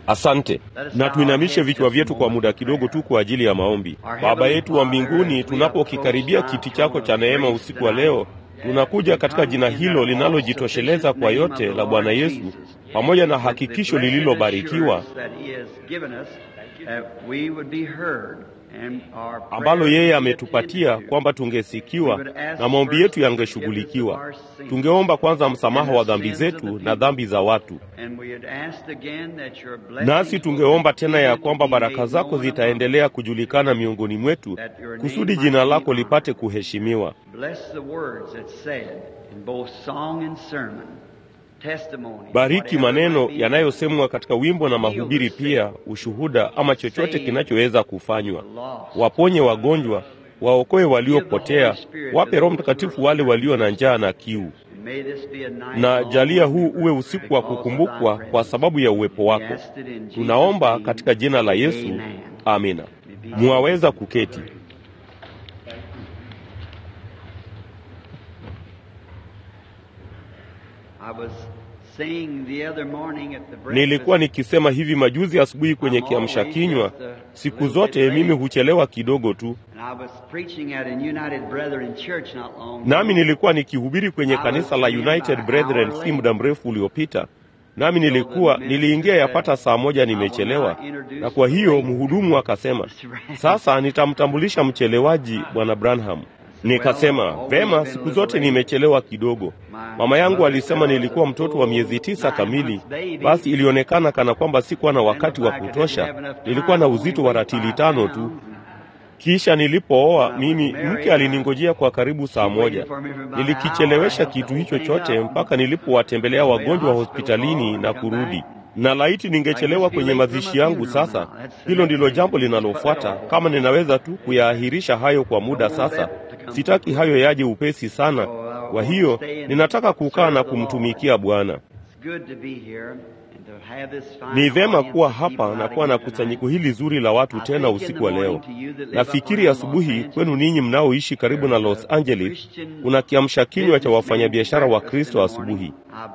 Asante. Na tuinamishe vichwa vyetu kwa muda kidogo tu kwa ajili ya maombi. Baba yetu wa mbinguni, tunapokikaribia kiti chako cha neema usiku wa leo, tunakuja katika jina hilo linalojitosheleza kwa yote la Bwana Yesu, pamoja na hakikisho lililobarikiwa ambalo yeye ametupatia kwamba tungesikiwa na maombi yetu yangeshughulikiwa. Tungeomba kwanza msamaha wa dhambi zetu na dhambi za watu, nasi tungeomba tena ya kwamba baraka zako zitaendelea kujulikana miongoni mwetu, kusudi jina lako lipate kuheshimiwa. Bariki maneno yanayosemwa katika wimbo na mahubiri, pia ushuhuda ama chochote kinachoweza kufanywa. Waponye wagonjwa, waokoe waliopotea, wape Roho Mtakatifu wale walio na njaa na kiu. Na jalia huu uwe usiku wa kukumbukwa kwa sababu ya uwepo wako. Tunaomba katika jina la Yesu. Amina. Mwaweza kuketi. Nilikuwa nikisema hivi majuzi asubuhi kwenye kiamsha kinywa, siku zote mimi huchelewa kidogo tu. Nami nilikuwa nikihubiri kwenye kanisa la United Brethren si muda mrefu uliopita. Nami niliingia yapata saa moja nimechelewa, na kwa hiyo mhudumu akasema, sasa nitamtambulisha mchelewaji Bwana Branham. Nikasema, vema, siku zote nimechelewa kidogo. Mama yangu alisema nilikuwa mtoto wa miezi 9 kamili, basi ilionekana kana kwamba sikuwa na wakati wa kutosha. Nilikuwa na uzito wa ratili 5 tu. Kisha nilipooa mimi, mke aliningojea kwa karibu saa moja. Nilikichelewesha kitu hicho chote mpaka nilipowatembelea wagonjwa wa hospitalini na kurudi. Na laiti ningechelewa kwenye mazishi yangu sasa. Hilo ndilo jambo linalofuata, kama ninaweza tu kuyaahirisha hayo kwa muda sasa. Sitaki hayo yaje upesi sana. Kwa hiyo ninataka kukaa na kumtumikia Bwana. Ni vema kuwa hapa na kuwa na kusanyiko hili zuri la watu tena usiku wa leo. Nafikiri asubuhi kwenu ninyi mnaoishi karibu na Los Angeles, kuna kiamsha kinywa cha wafanyabiashara wa Kristo asubuhi.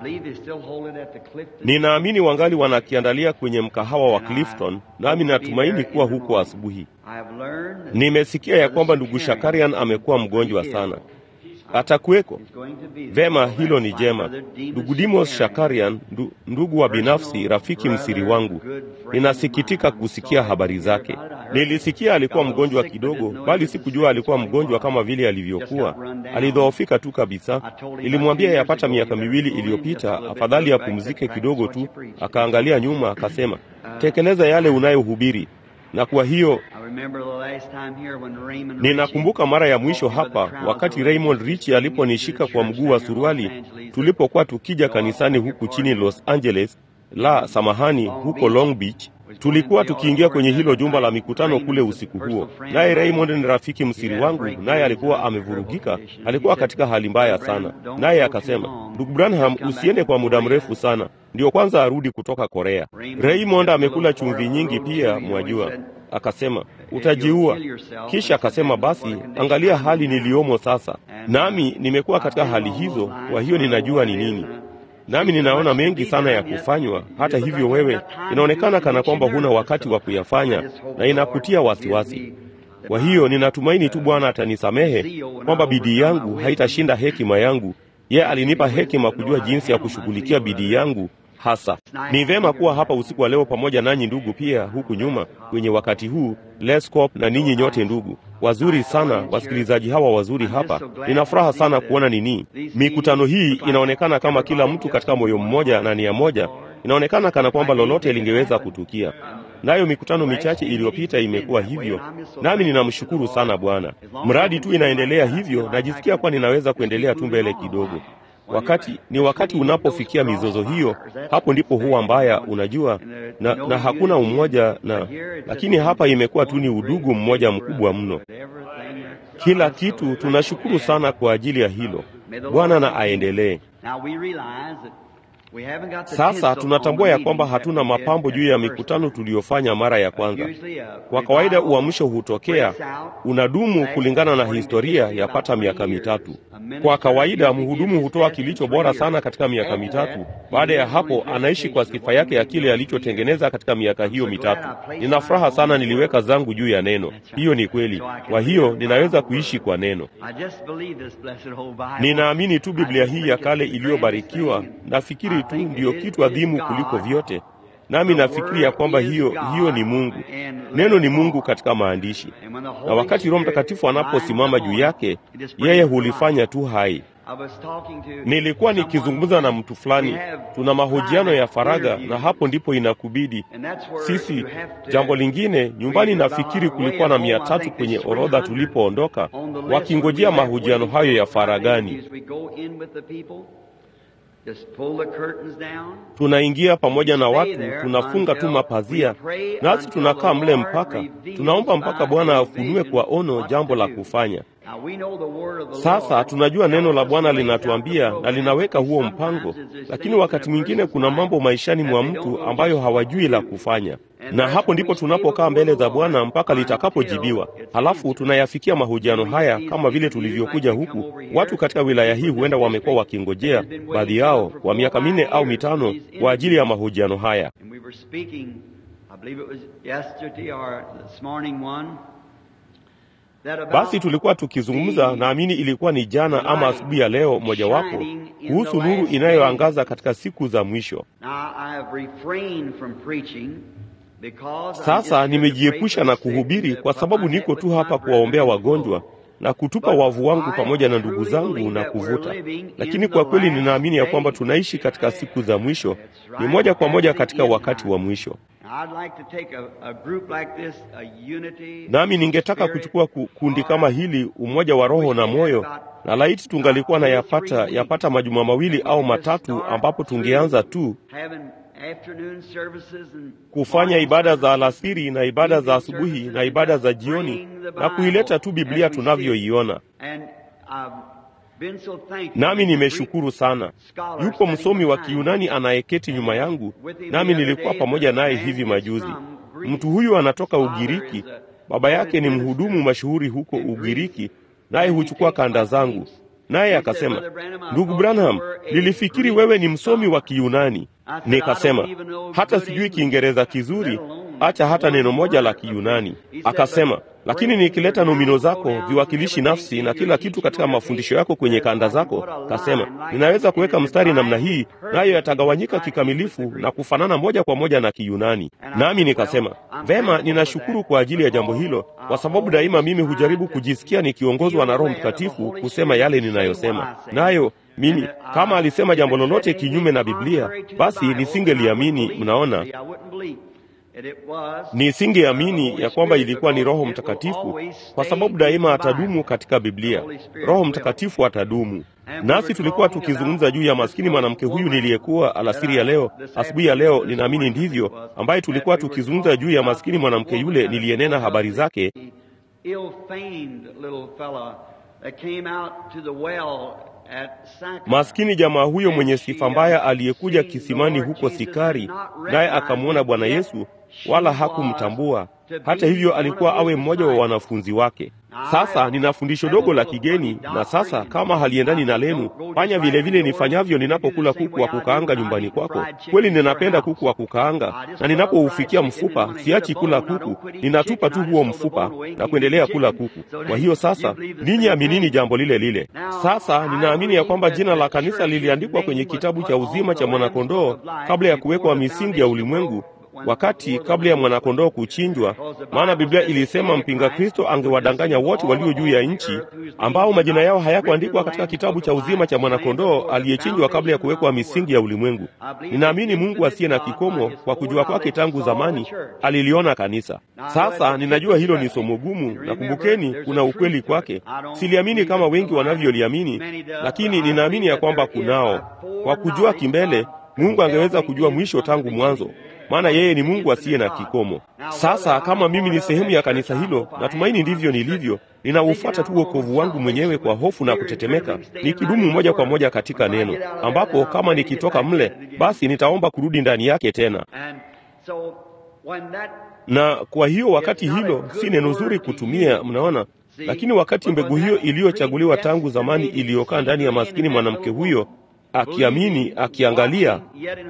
Ninaamini wangali wanakiandalia kwenye mkahawa wa Clifton, nami natumaini kuwa huko asubuhi. Nimesikia ya kwamba ndugu Shakarian amekuwa mgonjwa sana. Atakuweko. Vema, hilo ni jema. Ndugu Dimos Shakarian, ndugu wa binafsi, rafiki msiri wangu. Ninasikitika kusikia habari zake. Nilisikia alikuwa mgonjwa kidogo, bali sikujua alikuwa mgonjwa kama vile alivyokuwa. Alidhoofika tu kabisa. Nilimwambia yapata miaka 2 iliyopita, afadhali apumzike kidogo tu. Akaangalia nyuma akasema, tekeleza yale unayohubiri. Na kwa hiyo ninakumbuka mara ya mwisho hapa wakati Raymond Rich aliponishika kwa mguu wa suruali tulipokuwa tukija kanisani huku chini Los Angeles, huko Long Beach. Tulikuwa tukiingia kwenye hilo jumba la mikutano kule usiku huo. Naye Raymond ni rafiki msiri wangu, naye alikuwa amevurugika, alikuwa katika hali mbaya sana. Naye akasema, ndugu Branham, usiende kwa muda mrefu sana. Ndio kwanza arudi kutoka Korea. Raymond amekula chumvi nyingi pia, mwajua. Akasema, utajiua. Kisha akasema, basi angalia hali niliomo sasa. Nami nimekuwa katika hali hizo, kwa hiyo ninajua ni nini. Nami ninaona mengi sana ya kufanywa. Hata hivyo wewe, inaonekana kana kwamba huna wakati wa kuyafanya, na inakutia wasiwasi. Kwa hiyo ninatumaini tu Bwana atanisamehe kwamba bidii yangu haitashinda hekima yangu. Yeye alinipa hekima kujua jinsi ya kushughulikia bidii yangu hasa. Ni vema kuwa hapa usiku wa leo pamoja nanyi ndugu, pia huku nyuma kwenye wakati huu, Lescop na ninyi nyote ndugu. Wazuri sana wasikilizaji hawa wazuri hapa. Nina furaha sana kuona nini. Mikutano hii inaonekana kama kila mtu katika moyo mmoja na nia moja. Inaonekana kana kwamba lolote lingeweza kutukia. Nayo mikutano michache iliyopita imekuwa hivyo. Nami ninamshukuru sana Bwana. Mradi tu inaendelea hivyo, najisikia kwa ninaweza kuendelea tu mbele kidogo. Wakati unapofikia mizozo hiyo, hapo ndipo huwa mbaya, unajua, na hakuna umoja lakini hapa imekuwa tu ni udugu mmoja mkubwa mno. Kila kitu tunashukuru sana kwa ajili ya hilo. Bwana na aendelee. Sasa tunatambua ya kwamba hatuna mapambo juu ya mikutano tuliyofanya mara ya kwanza. Kwa kawaida uamsho hutokea, unadumu kulingana na historia yapata miaka mitatu. Kwa kawaida mhudumu hutoa kilicho bora sana katika miaka mitatu. Baada ya hapo anaishi kwa sifa yake ya kile alichotengeneza katika miaka hiyo mitatu. Nina furaha sana niliweka zangu juu ya neno. Hiyo ni kweli. Kwa hiyo ninaweza kuishi kwa neno. Ninaamini tu Biblia hii ya kale iliyobarikiwa, nafikiri tu ndiyo kitu adhimu kuliko vyote. Nami nafikiri ya kwamba hiyo ni Mungu. Neno ni Mungu katika maandishi. Na wakati Roho Mtakatifu anaposimama juu yake, yeye hulifanya tu hai. Nilikuwa nikizungumza na mtu fulani, tuna mahojiano ya faragha, na hapo ndipo inakubidi sisi. Jambo lingine, nyumbani nafikiri kulikuwa na 300 kwenye orodha tulipoondoka, wakingojea mahojiano hayo ya faraghani. Tunaingia pamoja na watu, tunafunga tu mapazia, nasi tunakaa mle mpaka tunaomba mpaka Bwana afunue kwa ono jambo la kufanya. Sasa tunajua neno la Bwana linatuambia na linaweka huo mpango, lakini wakati mwingine kuna mambo maishani mwa mtu ambayo hawajui la kufanya. Na hapo ndipo tunapokaa mbele za Bwana mpaka litakapojibiwa. Halafu tunayafikia mahojiano haya kama vile tulivyokuja huku. Watu katika wilaya hii huenda wamekuwa wakingojea, baadhi yao kwa miaka 4 au 5 kwa ajili ya mahojiano haya. Basi tulikuwa tukizungumza, naamini ilikuwa ni jana ama asubuhi ya leo mojawapo, kuhusu nuru inayoangaza katika siku za mwisho. Sasa nimejiepusha na kuhubiri kwa sababu niko tu hapa kuwaombea wagonjwa na kutupa wavu wangu pamoja na ndugu zangu na kuvuta. Lakini kwa kweli ninaamini ya kwamba tunaishi katika siku za mwisho, ni moja kwa moja katika wakati wa mwisho. Nami ningetaka kuchukua kundi kama hili, umoja wa roho na moyo, na laiti tungalikuwa na yapata majuma 2 au 3 ambapo tungeanza tu kufanya ibada za alasiri na ibada za asubuhi na ibada za jioni na kuileta tu Biblia tunavyoiona. Nami nimeshukuru sana. Yupo msomi wa Kiyunani anayeketi nyuma yangu, nami nilikuwa pamoja naye hivi majuzi. Mtu huyu anatoka Ugiriki. Baba yake ni mhudumu mashuhuri huko Ugiriki, naye huchukua kanda zangu. Naye akasema, "Ndugu Branham, nilifikiri wewe ni msomi wa Kiyunani." Nikasema, "Hata sijui Kiingereza kizuri, acha hata neno moja la Kiyunani." Akasema, "Lakini nikileta nomino zako, viwakilishi nafsi na kila kitu katika mafundisho yako kwenye kanda zako," kasema, "ninaweza kuweka mstari namna hii, nayo yatagawanyika kikamilifu na kufanana moja kwa moja na Kiyunani." Nami nikasema, "Vema, ninashukuru kwa ajili ya jambo hilo, kwa sababu daima mimi hujaribu kujisikia nikiongozwa na Roho Mtakatifu kusema yale ninayosema. Nayo mimi kama alisema jambo lolote kinyume na Biblia, basi nisingeliamini. Mnaona, nisingeamini ya kwamba ilikuwa ni Roho Mtakatifu, kwa sababu daima atadumu katika Biblia. Roho Mtakatifu atadumu. Nasi tulikuwa tukizungumza juu ya maskini mwanamke huyu niliyekuwa alasiri ya leo, asubuhi ya leo, ninaamini ndivyo, ambaye tulikuwa tukizungumza juu ya maskini mwanamke yule niliyenena habari zake. Maskini jamaa huyo mwenye sifa mbaya aliyekuja kisimani huko Sikari, naye akamwona Bwana Yesu wala hakumtambua. Hata hivyo alikuwa awe mmoja wa wanafunzi wake. Sasa nina fundisho dogo la kigeni, na sasa kama haliendani na lenu, fanya vile vile nifanyavyo ninapokula kuku wa kukaanga nyumbani kwako. Kweli ninapenda kuku wa kukaanga, na ninapoufikia mfupa siachi kula kuku, ninatupa tu huo mfupa na kuendelea kula kuku. Kwa hiyo sasa ninyi aminini jambo lile lile. Sasa ninaamini ya kwamba jina la kanisa liliandikwa kwenye kitabu cha uzima cha mwanakondoo kabla ya kuwekwa misingi ya ulimwengu, wakati kabla ya mwanakondoo kuchinjwa, maana Biblia ilisema mpinga Kristo angewadanganya wote walio juu ya nchi, ambao majina yao hayakuandikwa katika kitabu cha uzima cha mwanakondoo aliyechinjwa kabla ya kuwekwa misingi ya ulimwengu. Ninaamini Mungu asiye na kikomo, kwa kujua kwake tangu zamani, aliliona kanisa. Sasa ninajua hilo ni somo gumu, na kumbukeni, kuna ukweli kwake. Siliamini kama wengi wanavyoliamini, lakini ninaamini ya kwamba kunao. Kwa kujua kimbele, Mungu angeweza kujua mwisho tangu mwanzo, maana yeye ni Mungu asiye na kikomo. Sasa kama mimi ni sehemu ya kanisa hilo, natumaini ndivyo nilivyo, ninaufuata tu wokovu wangu mwenyewe kwa hofu na kutetemeka, nikidumu moja kwa moja katika neno, ambapo kama nikitoka mle, basi nitaomba kurudi ndani yake tena. Na kwa hiyo wakati hilo si neno zuri kutumia, mnaona, lakini wakati mbegu hiyo iliyochaguliwa tangu zamani iliyokaa ndani ya maskini mwanamke huyo, akiamini, akiangalia,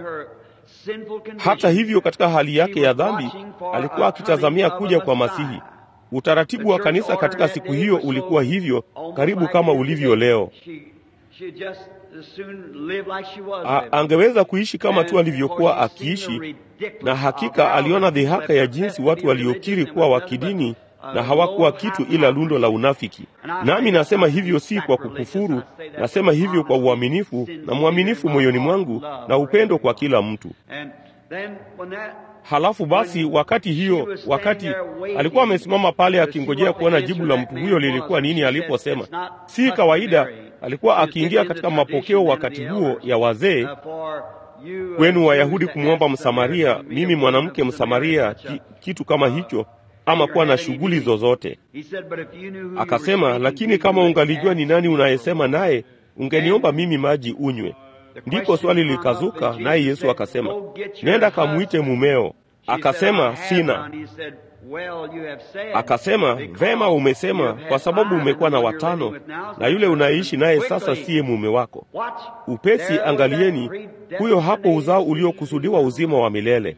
hata hivyo katika hali yake ya dhambi, alikuwa akitazamia kuja kwa Masihi. Utaratibu wa kanisa katika siku hiyo ulikuwa hivyo, karibu kama ulivyo leo. Angeweza kuishi kama tu alivyokuwa akiishi, na hakika aliona dhihaka ya jinsi watu waliokiri kuwa wa kidini na hawakuwa kitu ila lundo la unafiki. Nami nasema hivyo si kwa kukufuru, nasema hivyo kwa uaminifu, na mwaminifu moyoni mwangu na upendo kwa kila mtu. Halafu basi wakati alikuwa amesimama pale akingojea kuona jibu la mtu huyo lilikuwa nini aliposema, si kawaida, alikuwa akiingia katika mapokeo wakati huo ya wazee, kwenu Wayahudi kumwomba Msamaria, mimi mwanamke Msamaria, kitu kama hicho, ama kuwa na shughuli zozote. Akasema, lakini kama ungalijua ni nani unayesema naye, ungeniomba mimi maji unywe. Ndipo swali likazuka, naye Yesu akasema, nenda kamuite mumeo. Akasema, sina. Akasema, vema umesema, kwa sababu umekuwa na 5, na yule unaishi naye sasa siye mume wako. Upesi angalieni, huyo hapo uzao uliokusudiwa uzima wa milele.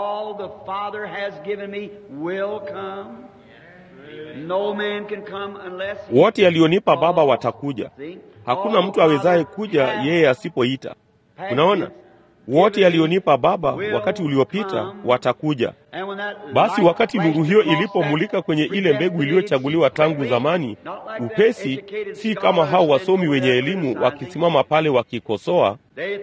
Wote alionipa Baba watakuja. Hakuna mtu awezaye kuja yeye asipoita. Unaona? Wote alionipa Baba wakati uliopita watakuja. Basi wakati nuru hiyo ilipomulika kwenye ile mbegu iliyochaguliwa tangu zamani, upesi, si kama hao wasomi wenye elimu wakisimama pale wakikosoa,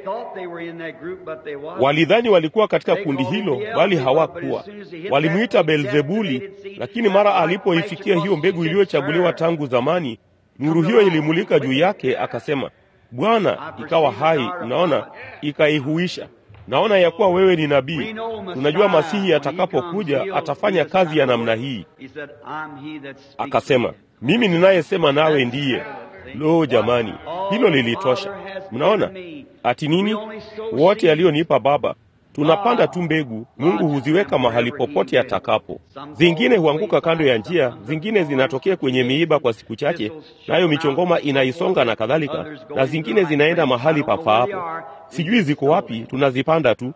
walidhani walikuwa katika kundi hilo, bali hawakuwa. Walimuita Beelzebuli, lakini mara alipoifikia hiyo mbegu iliyochaguliwa tangu zamani, nuru hiyo ilimulika juu yake, akasema, Bwana, ikawa hai, unaona, ikaihuisha. Naona ya kuwa wewe ni nabii. Tunajua Masihi atakapokuja atafanya kazi ya namna hii. Akasema, mimi ninayesema nawe ndiye. Lo jamani, hilo lilitosha. Mnaona? Ati nini? Wote alionipa Baba. Tunapanda tu mbegu, Mungu huziweka mahali popote atakapo. Zingine huanguka kando ya njia, zingine zinatokea kwenye miiba kwa siku chache, nayo michongoma inaisonga na kadhalika, na zingine zinaenda mahali pafaapo. Sijui ziko wapi, tunazipanda tu.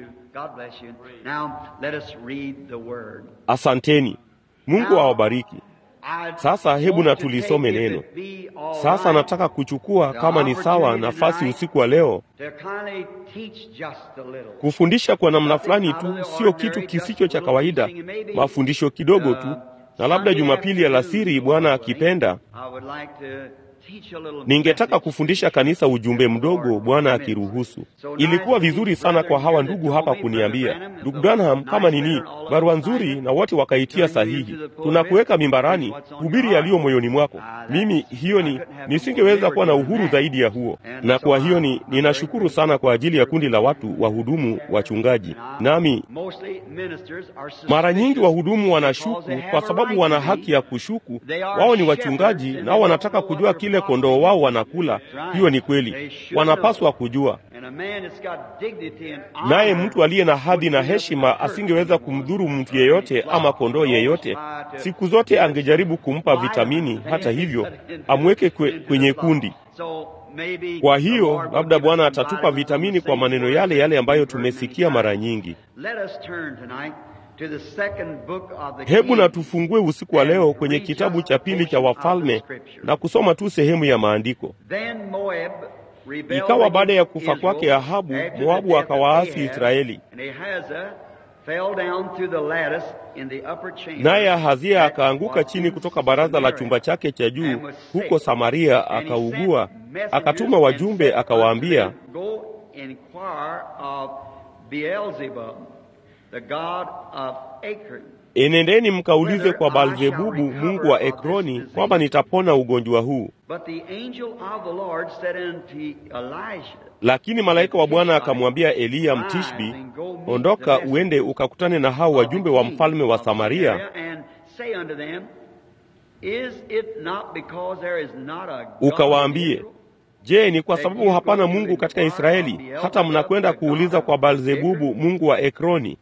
Asanteni. Mungu awabariki. Sasa hebu na tulisome neno. Sasa nataka kuchukua kama ni sawa nafasi usiku wa leo kufundisha kwa namna fulani tu, sio kitu kisicho cha kawaida, mafundisho kidogo tu, na labda Jumapili alasiri Bwana akipenda ningetaka kufundisha kanisa ujumbe mdogo, Bwana akiruhusu. Ilikuwa vizuri sana kwa hawa ndugu hapa kuniambia, ndugu Branham, kama nini, barua nzuri, na wote wakaitia sahihi. Tunakuweka mimbarani, hubiri yaliyo moyoni mwako. Mimi hiyo nisingeweza kuwa na uhuru zaidi ya huo. Na kwa hiyo ninashukuru sana kwa ajili ya kundi la watu wahudumu, wachungaji. Nami mara nyingi wahudumu wanashuku kwa sababu wana haki ya kushuku. Wao ni wachungaji nao wanataka kujua kile kondoo wao wanakula. Hiyo ni kweli, wanapaswa kujua. Naye mtu aliye na hadhi na heshima asingeweza kumdhuru mtu yeyote ama kondoo yeyote. Siku zote angejaribu kumpa vitamini, hata hivyo amweke kwenye kundi. Kwa hiyo labda Bwana atatupa vitamini kwa maneno yale yale ambayo tumesikia mara nyingi. Hebu na tufungue usiku wa leo kwenye kitabu cha pili cha Wafalme na kusoma tu sehemu ya maandiko. Ikawa baada ya kufa kwake Ahabu, Moabu akawaasi Israeli. Naye Ahazia akaanguka chini kutoka baraza la chumba chake cha juu huko Samaria, akaugua. Akatuma wajumbe akawaambia, enendeni mkaulize kwa Baalzebubu mungu wa Ekroni kwamba nitapona ugonjwa huu. But the angel of the Lord said unto Elijah, lakini malaika wa Bwana akamwambia Eliya Mtishbi, ondoka uende ukakutane na hao wajumbe wa mfalme wa Samaria, ukawaambie, je, ni kwa sababu hapana Mungu katika Israeli hata mnakwenda kuuliza kwa Baalzebubu mungu wa Ekroni?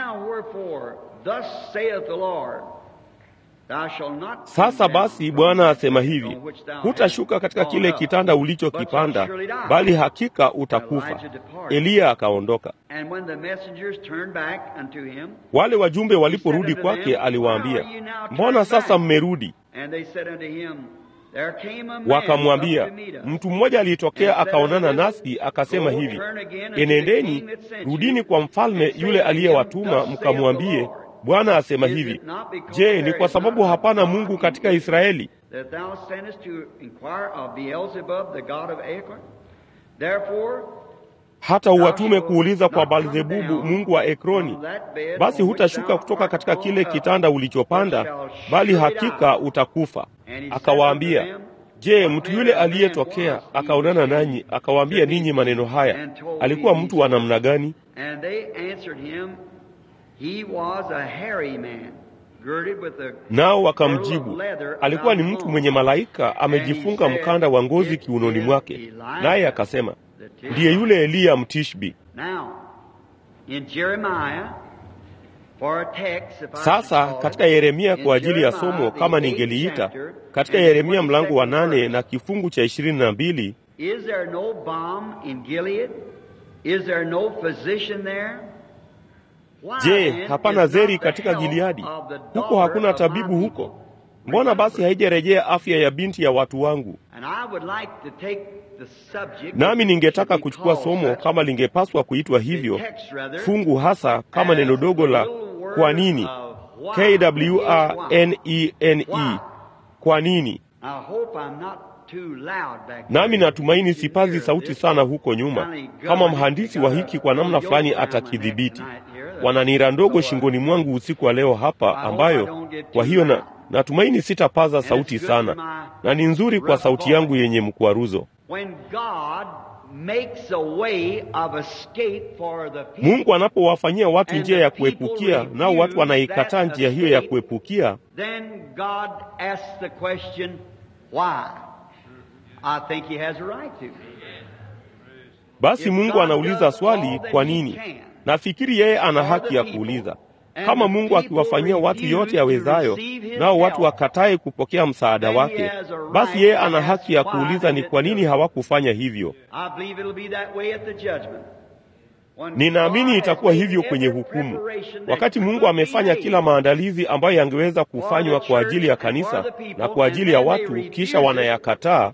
Sasa basi Bwana asema hivi, hutashuka katika kile kitanda ulichokipanda, bali hakika utakufa. Eliya akaondoka. Wale wajumbe waliporudi kwake, aliwaambia, mbona sasa mmerudi? Wakamwambia, mtu mmoja alitokea akaonana nasi akasema hivi, enendeni, rudini kwa mfalme yule aliyewatuma, mkamwambie, Bwana asema hivi, je, ni kwa sababu hapana Mungu katika Israeli hata uwatume kuuliza kwa Baalzebubu mungu wa Ekroni? Basi hutashuka kutoka katika kile kitanda ulichopanda, bali hakika utakufa. Akawaambia, je, mtu yule aliyetokea akaonana nanyi akawaambia ninyi maneno haya alikuwa mtu wa namna gani? Nao wakamjibu, alikuwa ni mtu mwenye malaika, amejifunga mkanda wa ngozi kiunoni mwake. Naye akasema, ndiye yule Eliya Mtishbi. Sasa katika Yeremia, kwa ajili ya somo kama ningeliita, katika Yeremia mlango wa 8 na kifungu cha 22, Is there no balm in Gilead? Is there no physician there? Je, hapana zeri katika Gileadi? Huko hakuna tabibu huko? Mbona basi haijarejea afya ya binti ya watu wangu? Nami ningetaka kuchukua somo kama lingepaswa kuitwa hivyo, fungu hasa kama neno dogo la kwa nini, KWRNENE, kwa nini. Nami natumaini sipazi sauti sana huko nyuma. Kama mhandisi wa hiki kwa namna fulani atakidhibiti. Wana nira ndogo shingoni mwangu usiku wa leo hapa, ambayo kwa hiyo natumaini sitapaza sauti sana, na ni nzuri kwa sauti yangu yenye mkwaruzo. Mungu anapowafanyia watu njia ya kuepukia, nao watu wanaikataa njia hiyo ya kuepukia, basi Mungu anauliza swali, kwa nini? Nafikiri yeye ana haki ya kuuliza. Kama Mungu akiwafanyia watu yote yawezayo, nao watu wakatae kupokea msaada wake, basi yeye ana haki ya kuuliza ni kwa nini hawakufanya hivyo. Ninaamini itakuwa hivyo kwenye hukumu. Wakati Mungu amefanya kila maandalizi ambayo yangeweza kufanywa kwa ajili ya kanisa na kwa ajili ya watu, kisha wanayakataa,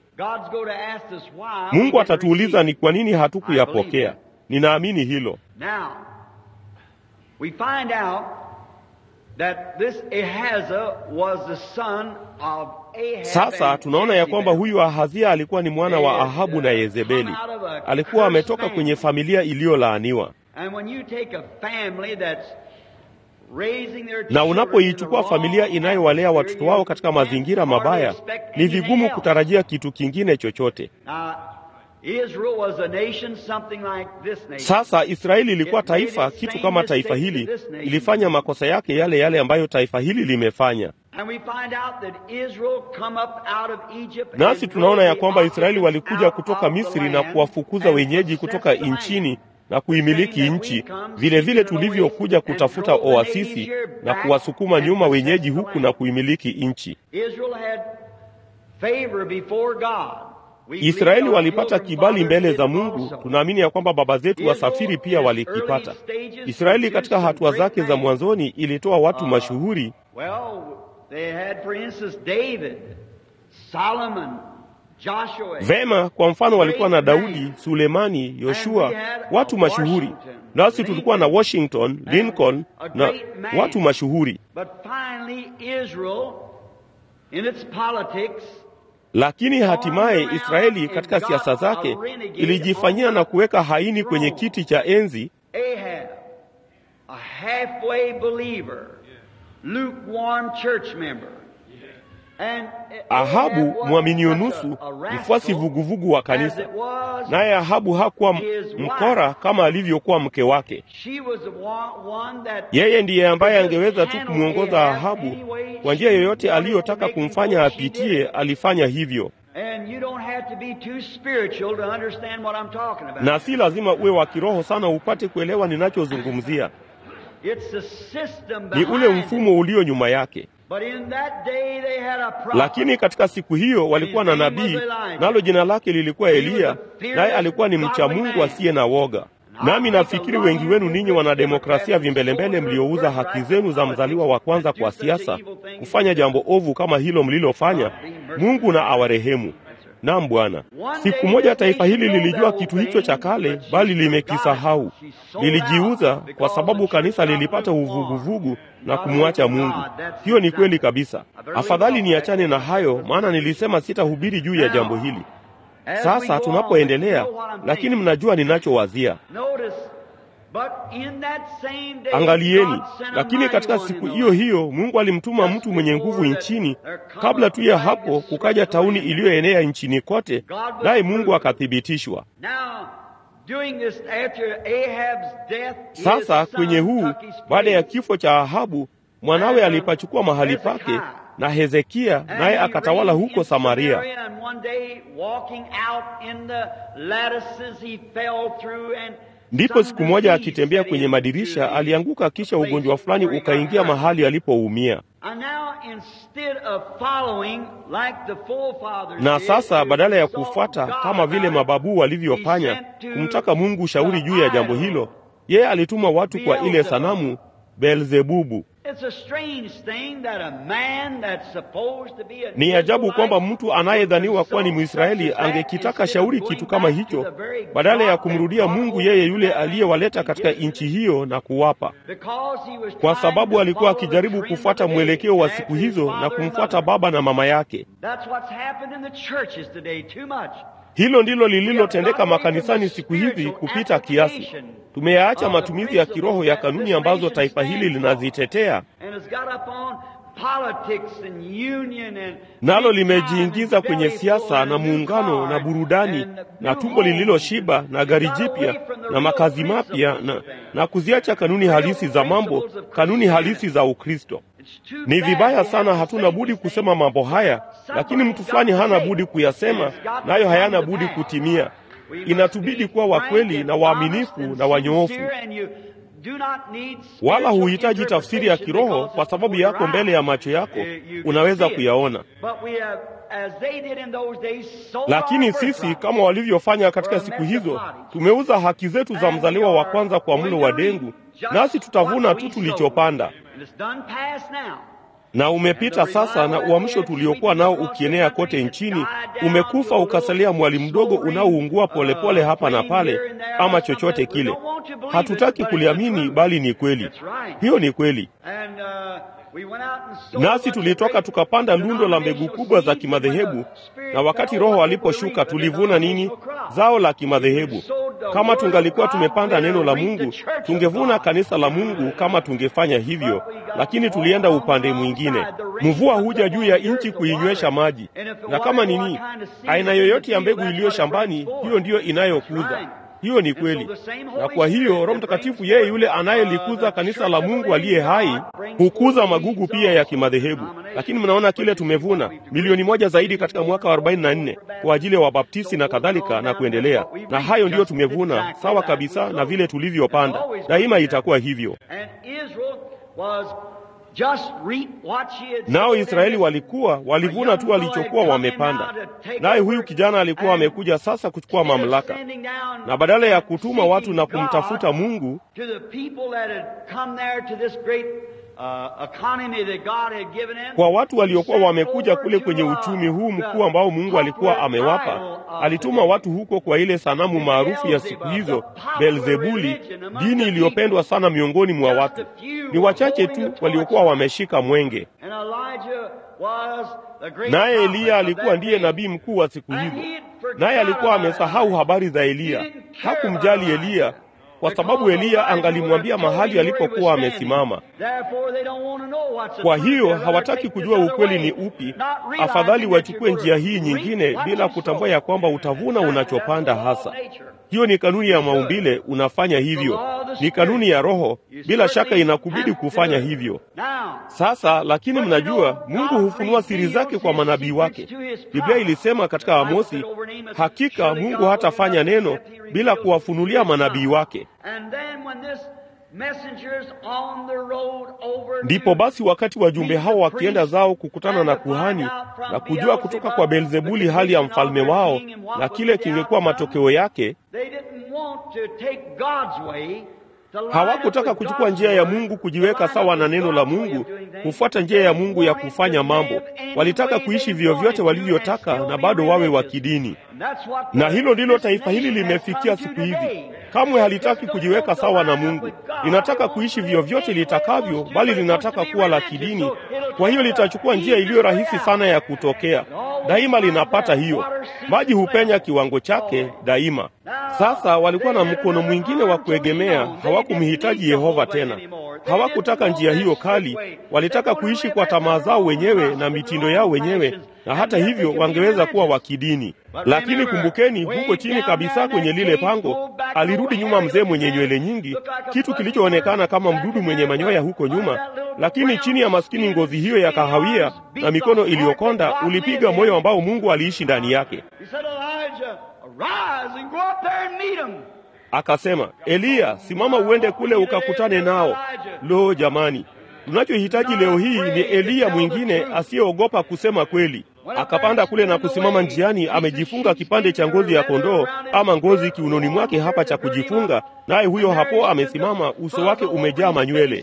Mungu atatuuliza ni kwa nini hatukuyapokea. Ninaamini hilo. We find out that this Ahaziah was the son of Ahab. Sasa tunaona ya kwamba huyu Ahazia alikuwa ni mwana wa Ahabu na Yezebeli. Alikuwa ametoka kwenye familia iliyolaaniwa. Na unapoichukua familia inayowalea watoto wao katika mazingira mabaya, ni vigumu kutarajia kitu kingine chochote. Sasa Israeli ilikuwa taifa, kitu kama taifa hili, ilifanya makosa yake yale yale ambayo taifa hili limefanya. Nasi tunaona ya kwamba Israeli walikuja kutoka Misri na kuwafukuza wenyeji kutoka nchini na kuimiliki nchi, vile vile tulivyokuja kutafuta oasisi na kuwasukuma nyuma wenyeji huku na kuimiliki nchi. Israeli walipata kibali mbele za Mungu. Tunaamini ya kwamba baba zetu wasafiri pia walikipata. Israeli katika hatua zake za mwanzoni ilitoa watu mashuhuri. Vema, kwa mfano walikuwa na Daudi, Sulemani, Yoshua, watu mashuhuri. Nasi tulikuwa na Washington, Lincoln na watu mashuhuri. Lakini hatimaye Israeli katika siasa zake ilijifanyia na kuweka haini kwenye kiti cha enzi. Ahab, a halfway believer, lukewarm church member, Ahabu mwaminio nusu, mfuasi vuguvugu wa kanisa. Naye Ahabu hakuwa mkora kama alivyokuwa mke wake. Yeye ndiye ambaye angeweza tu kumwongoza Ahabu kwa njia yoyote aliyotaka kumfanya apitie. Alifanya hivyo, na si lazima uwe wa kiroho sana upate kuelewa ninachozungumzia. Ni ule mfumo ulio nyuma yake. Lakini katika siku hiyo walikuwa na nabii, nalo jina lake lilikuwa Eliya, naye alikuwa ni mcha Mungu asiye na woga. Nami nafikiri wengi wenu ninyi wanademokrasia vimbelembele mliouza haki zenu za mzaliwa wa kwanza kwa siasa, kufanya jambo ovu kama hilo mlilofanya, Mungu na awarehemu. Naam Bwana. Siku moja taifa hili lilijua kitu hicho cha kale, bali limekisahau. Lilijiuza kwa sababu kanisa lilipata uvuguvugu na kumwacha Mungu. Hiyo ni kweli kabisa. Afadhali niachane na hayo, maana nilisema sitahubiri juu ya jambo hili. Sasa tunapoendelea, lakini mnajua ninachowazia. Angalieni, lakini katika siku hiyo hiyo Mungu alimtuma mtu mwenye nguvu nchini. Kabla tu ya hapo kukaja tauni iliyoenea nchini kote, naye Mungu akathibitishwa. Sasa kwenye huu, baada ya kifo cha Ahabu, mwanawe alipachukua mahali pake, na Hezekia naye akatawala huko Samaria. Ndipo siku moja akitembea kwenye madirisha alianguka, kisha ugonjwa fulani ukaingia mahali alipoumia. Na sasa badala ya kufuata kama vile mababu walivyofanya, kumtaka Mungu shauri juu ya jambo hilo, yeye alituma watu kwa ile sanamu Beelzebubu. Ni ajabu kwamba mtu anayedhaniwa kuwa ni Mwisraeli angekitaka shauri kitu kama hicho, badala ya kumrudia Mungu, yeye yule aliyewaleta katika nchi hiyo na kuwapa. Kwa sababu alikuwa akijaribu kufuata mwelekeo wa siku hizo na kumfuata baba na mama yake. Hilo ndilo lililotendeka makanisani siku hizi kupita kiasi. Tumeyaacha matumizi ya kiroho ya kanuni ambazo taifa hili linazitetea, nalo limejiingiza kwenye siasa na muungano na burudani na tumbo lililoshiba na gari jipya na makazi mapya na kuziacha kanuni halisi za mambo, kanuni halisi za Ukristo. Ni vibaya sana, hatuna budi kusema mambo haya, lakini mtu fulani hana budi kuyasema, nayo hayana budi kutimia. Inatubidi kuwa wakweli na waaminifu na wanyoofu. Wala huhitaji tafsiri ya kiroho, kwa sababu yako mbele ya macho yako, unaweza kuyaona. Lakini sisi kama walivyofanya katika siku hizo, tumeuza haki zetu za mzaliwa wa kwanza kwa mlo wa dengu, nasi tutavuna tu tulichopanda. Na umepita sasa, na uamsho tuliokuwa nao ukienea kote nchini umekufa, ukasalia mwali mdogo unaoungua polepole hapa na pale, ama chochote kile. Hatutaki kuliamini, bali ni kweli. Hiyo ni kweli. Nasi tulitoka tukapanda lundo la mbegu kubwa za kimadhehebu, na wakati Roho aliposhuka tulivuna nini? Zao la kimadhehebu. Kama tungalikuwa tumepanda neno la Mungu, tungevuna kanisa la Mungu kama tungefanya hivyo, lakini tulienda upande mwingine. Mvua huja juu ya nchi kuinywesha maji, na kama nini, aina yoyote ya mbegu iliyo shambani, hiyo ndiyo inayokuza. Hiyo ni kweli. Na kwa hiyo Roho Mtakatifu, yeye yule anayelikuza kanisa la Mungu aliye hai, hukuza magugu pia ya kimadhehebu. Lakini mnaona kile tumevuna, milioni 1 zaidi katika mwaka wa 44 kwa ajili ya Wabaptisti na kadhalika na kuendelea. Na hayo ndiyo tumevuna, sawa kabisa na vile tulivyopanda. Daima itakuwa hivyo. Nao Israeli walivuna tu walichokuwa wamepanda. Naye huyu kijana alikuwa amekuja sasa kuchukua mamlaka, na badala ya kutuma watu na kumtafuta Mungu, kwa watu waliokuwa wamekuja kule kwenye uchumi huu mkuu ambao Mungu alikuwa amewapa, alituma watu huko kwa ile sanamu maarufu ya siku hizo, Beelzebuli, dini iliyopendwa sana miongoni mwa watu. Ni wachache tu waliokuwa wameshika mwenge. Naye Eliya alikuwa ndiye nabii mkuu wa siku hizo. Naye alikuwa amesahau habari za Eliya. Hakumjali Eliya, kwa sababu Eliya angalimwambia mahali alipokuwa amesimama. Kwa hiyo hawataki kujua ukweli ni upi. Afadhali wachukue njia hii nyingine bila kutambua ya kwamba utavuna unachopanda hasa. Hiyo ni kanuni ya maumbile, unafanya hivyo. Ni kanuni ya Roho, bila shaka inakubidi kufanya hivyo. Sasa lakini mnajua, Mungu hufunua siri zake kwa manabii wake. Biblia ilisema katika Amosi, hakika Mungu hatafanya neno bila kuwafunulia manabii wake. Ndipo basi wakati wajumbe hao wakienda zao kukutana na kuhani na kujua kutoka kwa Beelzebuli hali ya mfalme wao na kile kingekuwa matokeo yake, hawakutaka kuchukua njia ya Mungu kujiweka sawa na neno la Mungu, kufuata njia ya Mungu ya kufanya mambo. Walitaka kuishi vyovyote walivyotaka na bado wawe wa kidini. Na hilo ndilo taifa hili limefikia siku hizi. Kamwe halitaki kujiweka sawa na Mungu. Linataka kuishi vyovyote litakavyo, bali linataka kuwa la kidini. Kwa hiyo litachukua njia iliyo rahisi sana ya kutokea. Daima linapata hiyo. Maji hupenya kiwango chake daima. Sasa walikuwa na mkono mwingine wa kuegemea, hawakumhitaji Yehova tena. Hawakutaka njia hiyo kali, walitaka kuishi kwa tamaa zao wenyewe na mitindo yao wenyewe, na hata hivyo wangeweza kuwa wa kidini. Lakini kumbukeni, huko chini kabisa kwenye lile pango, alirudi nyuma mzee mwenye nywele nyingi, kitu kilichoonekana kama mdudu mwenye manyoya huko nyuma, lakini chini ya maskini ngozi hiyo ya kahawia na mikono iliyokonda ulipiga moyo ambao Mungu aliishi ndani yake. Akasema, Eliya, simama uende kule ukakutane nao. Lo jamani, tunachohitaji leo hii ni Eliya mwingine asiyeogopa kusema kweli. Akapanda kule na kusimama njiani, amejifunga kipande cha ngozi ya kondoo ama ngozi kiunoni mwake hapa cha kujifunga, naye huyo hapo amesimama, uso wake umejaa manywele.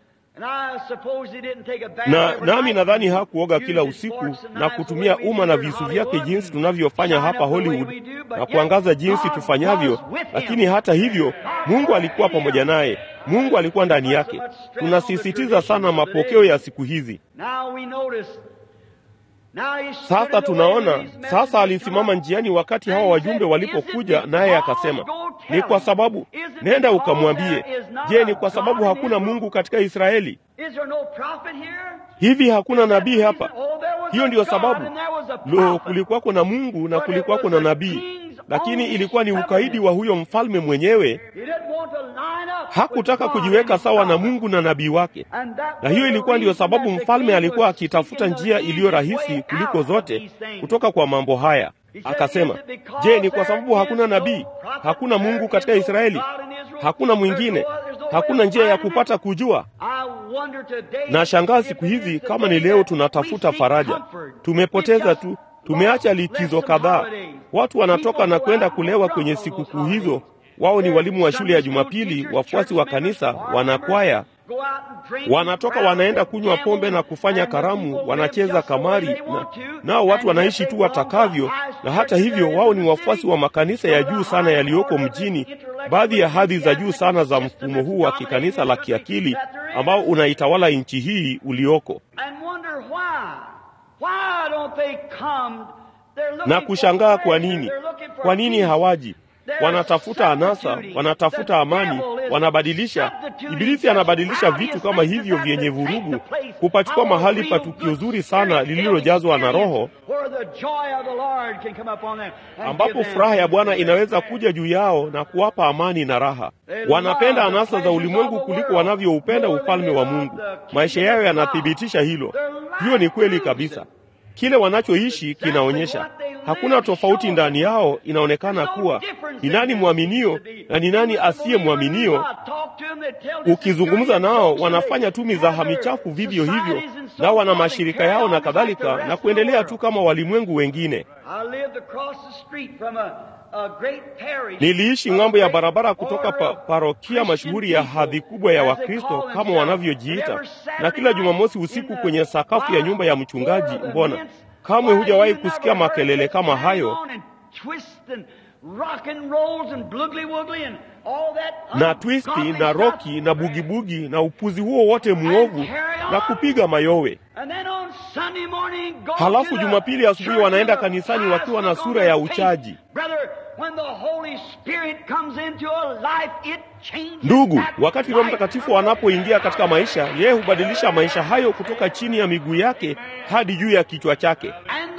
Nami nadhani hakuoga kila usiku na kutumia uma na visu vyake jinsi tunavyofanya hapa Hollywood na kuangaza jinsi tufanyavyo, lakini hata hivyo Mungu alikuwa pamoja naye. Mungu alikuwa ndani yake. Tunasisitiza sana mapokeo ya siku hizi. Sasa tunaona, sasa alisimama njiani wakati hawa wajumbe walipokuja, naye akasema, ni kwa sababu, nenda ukamwambie, je, ni kwa sababu hakuna Mungu katika Israeli? Hivi hakuna nabii hapa? Hiyo ndiyo sababu. Lo, kulikuwako na Mungu na kulikuwako na nabii, lakini ilikuwa ni ukaidi wa huyo mfalme mwenyewe. Hakutaka kujiweka sawa na Mungu na nabii wake. Na hiyo ilikuwa ndiyo sababu mfalme alikuwa akitafuta njia iliyo rahisi kuliko zote kutoka kwa mambo haya. Akasema, je, ni kwa sababu hakuna nabii? Hakuna Mungu katika Israeli? Hakuna mwingine? Hakuna njia ya kupata kujua? Na shangaa siku hizi kama ni leo tunatafuta faraja. Tumepoteza tu. Tumeacha likizo kadhaa. Watu wanatoka na kwenda kulewa kwenye sikukuu hizo. Wao ni walimu wa shule ya Jumapili, wafuasi wa kanisa, wanakwaya. Wanatoka wanaenda kunywa pombe na kufanya karamu, wanacheza kamari, nao watu wanaishi tu watakavyo, na hata hivyo wao ni wafuasi wa makanisa ya juu sana yaliyoko mjini, baadhi ya hadhi za juu sana za mfumo huu wa kikanisa la kiakili ambao unaitawala nchi hii ulioko. Na kushangaa kwa nini hawaji? Wanatafuta anasa, wanatafuta amani, wanabadilisha. Ibilisi anabadilisha vitu kama hivyo vyenye vurugu, kupachukua mahali pa tukio zuri sana lililojazwa na Roho, ambapo furaha ya Bwana inaweza kuja juu yao na kuwapa amani na raha. Wanapenda anasa za ulimwengu kuliko wanavyoupenda ufalme wa Mungu. Maisha yao yanathibitisha hilo. Hiyo ni kweli kabisa. Kile wanachoishi kinaonyesha. Hakuna tofauti ndani yao. Inaonekana kuwa ni nani mwaminio na ni nani asiye mwaminio. Ukizungumza nao wanafanya tu mizaha michafu vivyo hivyo, nao wana mashirika yao na kadhalika, na kuendelea tu kama walimwengu wengine. Niliishi ng'ambo ya barabara kutoka parokia mashuhuri ya hadhi kubwa ya Wakristo kama wanavyojiita, na kila Jumamosi usiku kwenye sakafu ya nyumba ya mchungaji, mbona kamwe hujawahi kusikia makelele kama hayo na twisti na roki na bugibugi na upuzi huo wote muovu na kupiga mayowe? Halafu Jumapili asubuhi wanaenda kanisani wakiwa na sura ya uchaji. Ndugu, wakati Roho Mtakatifu anapoingia katika maisha, yeye hubadilisha maisha hayo kutoka chini ya miguu yake hadi juu ya kichwa chake.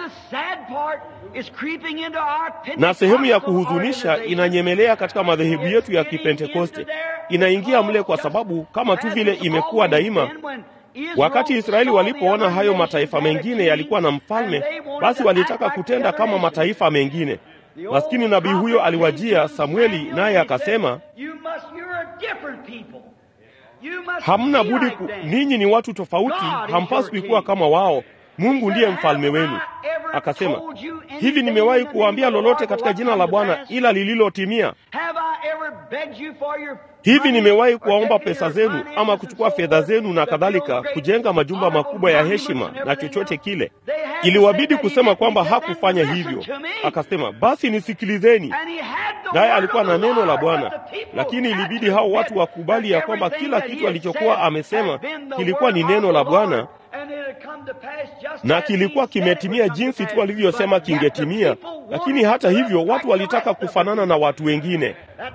Na sehemu ya kuhuzunisha inanyemelea katika madhehebu yetu ya Kipentekoste. Inaingia mle kwa sababu kama tu vile imekuwa daima, wakati Israeli walipoona hayo mataifa mengine yalikuwa na mfalme, basi walitaka kutenda kama mataifa mengine. Maskini nabii huyo aliwajia Samueli, naye akasema, hamna budi, ninyi ni watu tofauti, hampaswi kuwa kama wao. Mungu ndiye mfalme wenu. Akasema, hivi nimewahi kuambia lolote katika jina la Bwana ila lililotimia? Hivi nimewahi kuwaomba pesa zenu ama kuchukua fedha zenu na kadhalika, kujenga majumba makubwa ya heshima na chochote kile? Iliwabidi kusema kwamba hakufanya hivyo. Akasema, basi nisikilizeni. Naye alikuwa na neno la Bwana, lakini ilibidi hao watu wakubali ya kwamba kila kitu alichokuwa amesema kilikuwa ni neno la Bwana, na kilikuwa kimetimia jinsi tu alivyosema kingetimia. Lakini hata hivyo watu walitaka kufanana na watu wengine.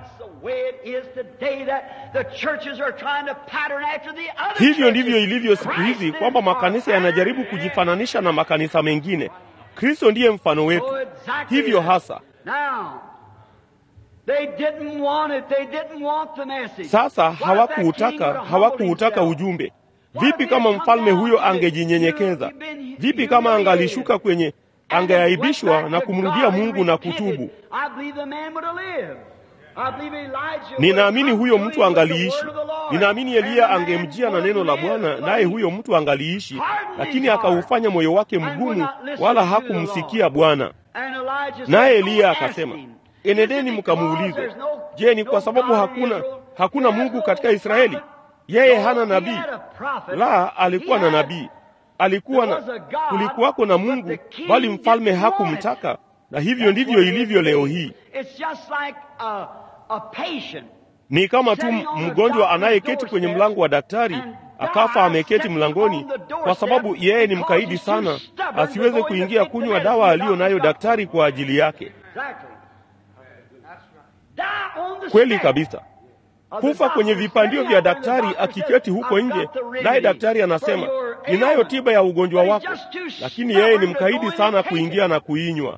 Hivyo ndivyo ilivyo siku hizi, kwamba makanisa yanajaribu kujifananisha na makanisa mengine. Kristo ndiye mfano wetu. Hivyo hasa sasa hawakuutaka ujumbe. Vipi kama mfalme huyo angejinyenyekeza? Vipi kama angalishuka angeaibishwa na kumrudia Mungu na kutubu? Ninaamini huyo mtu angaliishi. Ninaamini Eliya angemjia na neno la Bwana, naye huyo mtu angaliishi, lakini akaufanya moyo wake mgumu, wala hakumsikia Bwana. Naye Eliya akasema, enendeni mkamuulize, je, ni kwa sababu hakuna Mungu katika Israeli? Yeye hana nabii? La, alikuwa na nabii. Kulikuwako na Mungu, bali mfalme hakumtaka. Na hivyo ndivyo ilivyo leo hii. Ni kama tu mgonjwa anayeketi kwenye mlango wa daktari, akafa ameketi mlangoni, kwa sababu yeye ni mkaidi sana, asiweze kuingia kunywa dawa aliyo nayo daktari kwa ajili yake. Kweli kabisa. Kufa kwenye vipandio vya daktari akiketi huko nje, naye daktari anasema, ninayo tiba ya ugonjwa wako, lakini yeye ni mkaidi sana kuingia na kuinywa.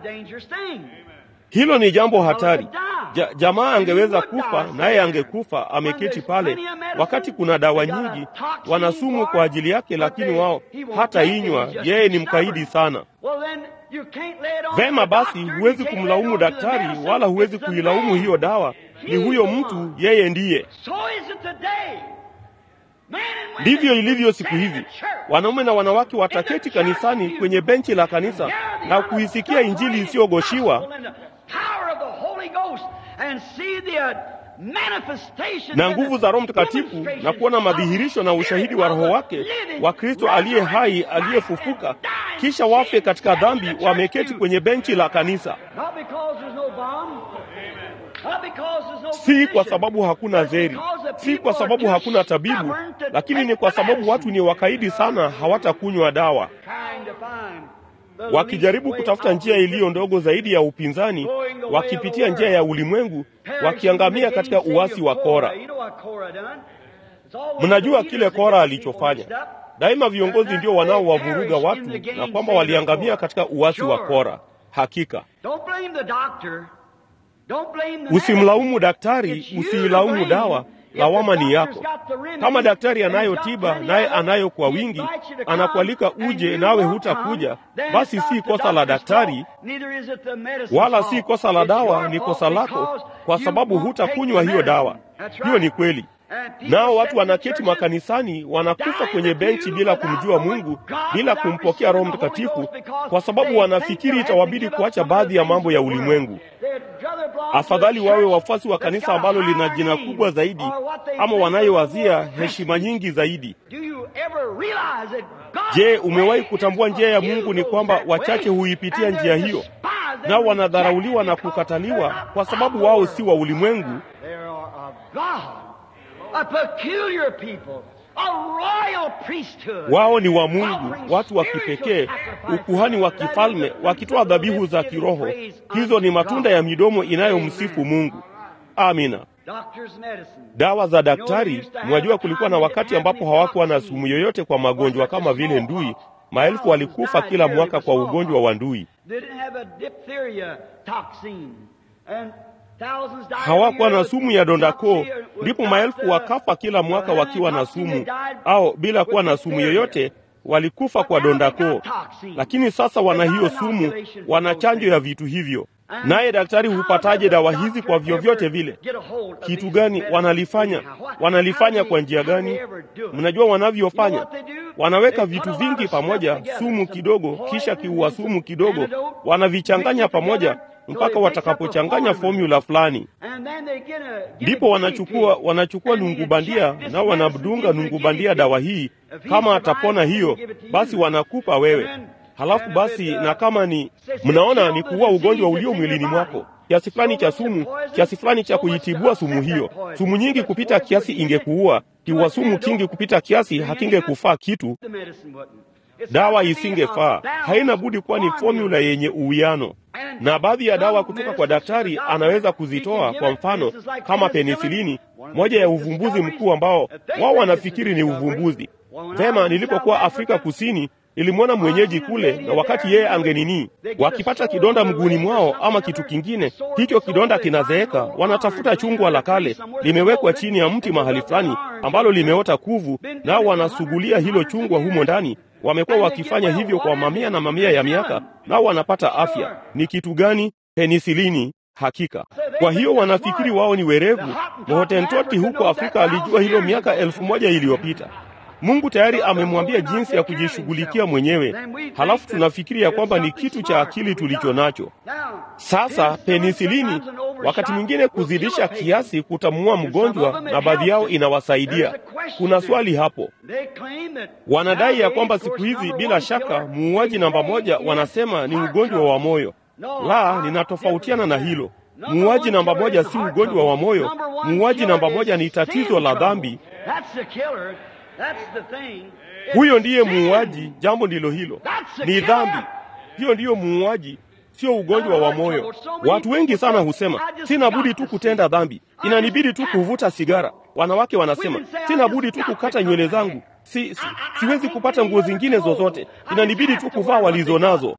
Hilo ni jambo hatari. Jamaa angeweza kufa, naye angekufa ameketi pale, wakati kuna dawa nyingi, wanasumu kwa ajili yake, lakini wao hata inywa. Yeye ni mkaidi sana. Vema basi, huwezi kumlaumu daktari, wala huwezi kuilaumu hiyo dawa. Ni huyo mtu, yeye ndiye. Ndivyo ilivyo siku hizi. Wanaume na wanawake wataketi kanisani kwenye benchi la kanisa na kuisikia injili isiyogoshiwa na nguvu za Roho Mtakatifu, na kuona madhihirisho na ushahidi wa Roho wake wa Kristo aliye hai, aliyefufuka, kisha wafe katika dhambi, wameketi kwenye benchi la kanisa. Si kwa sababu hakuna zeri, si kwa sababu hakuna tabibu, lakini ni kwa sababu watu ni wakaidi sana, hawatakunywa dawa. Wakijaribu kutafuta njia iliyo ndogo zaidi ya upinzani, wakipitia njia ya ulimwengu, wakiangamia katika uasi wa Kora. Mnajua kile Kora alichofanya. Daima viongozi ndio wanaowavuruga watu, na kwamba waliangamia katika uasi wa Kora. Hakika. Usimlaumu daktari, usiilaumu dawa. Lawama ni yako. Kama daktari anayo tiba, naye anayo kwa wingi, anakualika uje nawe hutakuja, basi si kosa la daktari, wala si kosa la dawa, ni kosa lako, kwa sababu hutakunywa hiyo dawa. Hiyo ni kweli. Nao watu wanaketi makanisani, wanakufa kwenye benchi bila kumjua Mungu, bila kumpokea Roho Mtakatifu, kwa sababu wanafikiri itawabidi kuacha baadhi ya mambo ya ulimwengu. Afadhali wawe wafuasi wa kanisa ambalo lina jina kubwa zaidi, ama wanayowazia heshima nyingi zaidi. Je, umewahi kutambua njia ya Mungu ni kwamba wachache huipitia njia hiyo, nao wanadharauliwa na kukataliwa kwa sababu wao si wa ulimwengu? Wao ni wa Mungu, watu wa kipekee, ukuhani wa kifalme, wakitoa dhabihu za kiroho. Hizo ni matunda ya midomo inayomsifu Mungu. Amina. Dawa za daktari, mwajua kulikuwa na wakati ambapo hawakuwa na sumu yoyote kwa magonjwa kama vile ndui. Maelfu walikufa kila mwaka kwa ugonjwa wa ndui. Hawakuwa na sumu ya dondakoo, ndipo maelfu wakafa kila mwaka wakiwa na sumu, au bila kuwa na sumu yoyote walikufa kwa dondakoo. Lakini sasa wana hiyo sumu, wana chanjo ya vitu hivyo. Naye daktari hupataje dawa hizi kwa vyovyote vile? Kitu gani wanalifanya? Wanalifanya kwa njia gani? Mnajua wanavyofanya? Wanaweka vitu vingi pamoja, sumu kidogo, kisha kiua sumu kidogo, wanavichanganya pamoja mpaka watakapochanganya formula fulani. Ndipo wanachukua nungu bandia, na wanabdunga nungu bandia dawa hii. Kama atapona hiyo, basi wanakupa wewe. Halafu basi, na kama ni mnaona ni kuua ugonjwa ulio mwilini mwako, kiasi fulani cha sumu, kiasi fulani cha kuitibua sumu hiyo. Sumu nyingi kupita kiasi ingekuua, kiua sumu kingi kupita kiasi hakingekufaa kitu. Dawa isingefaa, haina budi kuwa ni formula yenye uwiano. Na baadhi ya dawa kutoka kwa daktari anaweza kuzitoa, kwa mfano kama penisilini, moja ya uvumbuzi mkuu ambao wao wanafikiri ni uvumbuzi. Vema, nilipokuwa Afrika Kusini, nilimwona mwenyeji kule, na wakati yeye angenini, wakipata kidonda mguuni mwao ama kitu kingine, hicho kidonda kinazeeka, wanatafuta chungwa la kale limewekwa chini ya mti mahali fulani ambalo limeota kuvu, nao wanasugulia hilo chungwa humo ndani. Wamekuwa wakifanya hivyo kwa mamia na mamia ya miaka, nao wanapata afya. Ni kitu gani? Penisilini. Hakika. Kwa hiyo wanafikiri wao ni werevu. Mahotentoti huko Afrika alijua hilo miaka 1000 iliyopita. Mungu tayari amemwambia jinsi ya kujishughulikia mwenyewe, halafu tunafikiri ya kwamba ni kitu cha akili tulicho nacho. Sasa penisilini wakati mwingine kuzidisha kiasi kutamua mgonjwa, na baadhi yao inawasaidia. Kuna swali hapo. Wanadai ya kwamba siku hizi bila shaka muuaji namba moja wanasema ni ugonjwa wa moyo. La, ninatofautiana na hilo. Muuaji namba moja si ugonjwa wa moyo. Muuaji namba moja ni tatizo la dhambi. Huyo ndiye muuaji. Jambo ndilo hilo, ni dhambi. Hiyo ndiyo muuaji, sio ugonjwa wa moyo. Watu wengi sana husema sina budi tu kutenda dhambi, inanibidi tu kuvuta sigara. Wanawake wanasema sina budi tu kukata nywele zangu, siwezi kupata nguo zingine zozote, inanibidi tu kuvaa walizo nazo.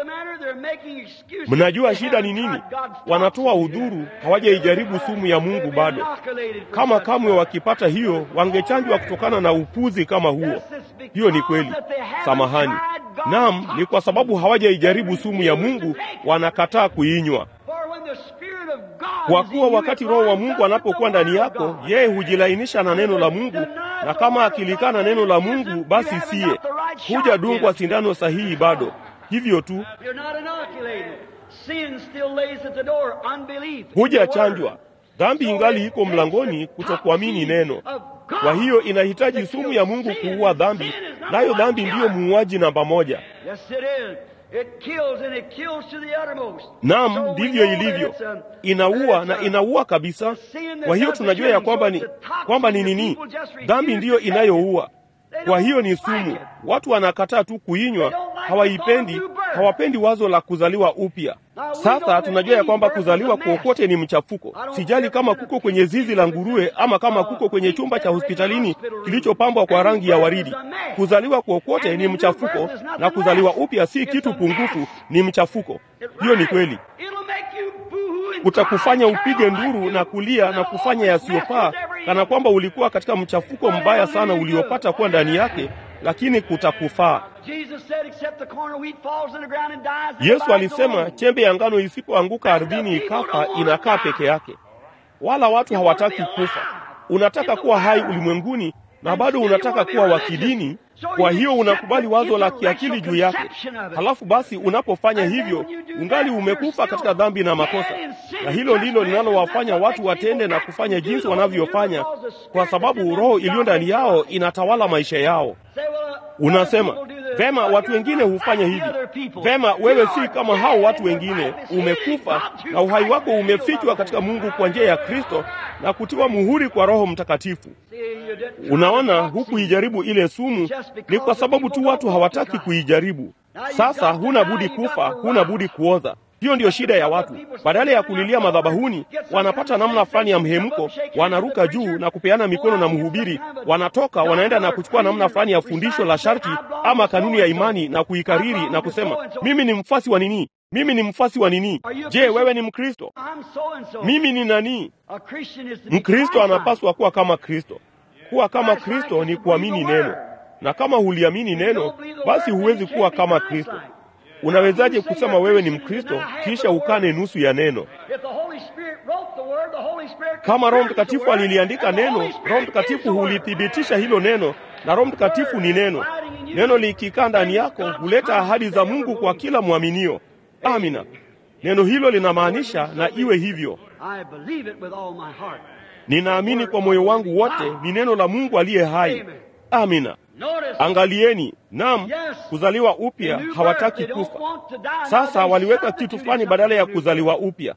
Mnajua shida ni nini? Wanatoa udhuru, hawajaijaribu sumu ya Mungu bado. Kama kamwe wakipata hiyo, wangechanjwa kutokana na upuzi kama huo. Hiyo ni kweli. Samahani. Naam, ni kwa sababu hawajaijaribu sumu ya Mungu, wanakataa kuinywa. Kwa kuwa wakati Roho wa Mungu anapokuwa ndani yako, yeye hujilainisha na neno la Mungu, na kama akilikana neno la Mungu, basi siye hujadungwa sindano sahihi bado. Hivyo tu, hujachanjwa. Dhambi ingali iko mlangoni, kutokuamini neno. Kwa hiyo inahitaji sumu ya Mungu kuua dhambi, nayo dhambi ndiyo muuaji namba moja. Naam, ndivyo ilivyo. Inaua na inaua kabisa. Kwa hiyo tunajua ya kwamba ni nini? Dhambi ndiyo inayoua. Kwa hiyo ni sumu. Watu wanakataa tu kuinywa, hawaipendi, hawapendi wazo la kuzaliwa upya. Sasa tunajua ya kwamba kuzaliwa kokote ni mchafuko. Sijali kama kuko kwenye zizi la nguruwe ama kama kuko kwenye chumba cha hospitalini kilichopambwa kwa rangi ya waridi. Kuzaliwa kokote ni mchafuko, na kuzaliwa upya si kitu pungufu, ni mchafuko. Hiyo ni kweli. Kutakufanya upige nduru na kulia na kufanya yasiyofaa, kana kwamba ulikuwa katika mchafuko mbaya sana uliopata kuwa ndani yake, lakini kutakufaa. Yesu alisema chembe ya ngano isipoanguka ardhini ikafa, inakaa peke yake. Wala watu hawataki kufa. Unataka kuwa hai ulimwenguni na bado unataka kuwa wa kidini. Kwa hiyo unakubali wazo la kiakili juu yake. Halafu basi unapofanya hivyo, ungali umekufa katika dhambi na makosa. Na hilo ndilo linalowafanya watu watende na kufanya jinsi wanavyofanya, kwa sababu roho iliyo ndani yao inatawala maisha yao. Unasema, Vema, watu wengine hufanya hivi. Vema, wewe si kama hao watu wengine, umekufa na uhai wako umefichwa katika Mungu kwa njia ya Kristo na kutiwa muhuri kwa Roho Mtakatifu. Unaona, hukuijaribu ile sumu ni kwa sababu tu watu hawataki kuijaribu. Sasa huna budi kufa, huna budi kuoza. Hiyo ndiyo shida ya watu. Badala ya kulilia madhabahuni, wanapata namna fulani ya mhemko, wanaruka juu na kupeana mikono na mhubiri, wanatoka wanaenda na kuchukua namna fulani ya fundisho la sharti ama kanuni ya imani na kuikariri na kusema, mimi ni mfasi wa nini? Mimi ni mfasi wa nini? Je, wewe ni Mkristo? Mimi ni nani? Mkristo anapaswa kuwa kama Kristo. Kuwa kama Kristo ni kuamini neno. Na kama huliamini neno, basi huwezi kuwa kama Kristo. Unawezaje kusema wewe ni Mkristo kisha ukane nusu ya neno? Kama Roho Mtakatifu aliliandika neno, Roho Mtakatifu hulithibitisha hilo neno, na Roho Mtakatifu ni neno. Neno likikaa ndani yako huleta ahadi za Mungu kwa kila mwaminio. Amina. Neno hilo linamaanisha na iwe hivyo. Ninaamini kwa moyo wangu wote ni neno la Mungu aliye hai. Amina. Angalieni, naam, kuzaliwa upya, hawataki kufa. Sasa waliweka kitu fulani badala ya kuzaliwa upya.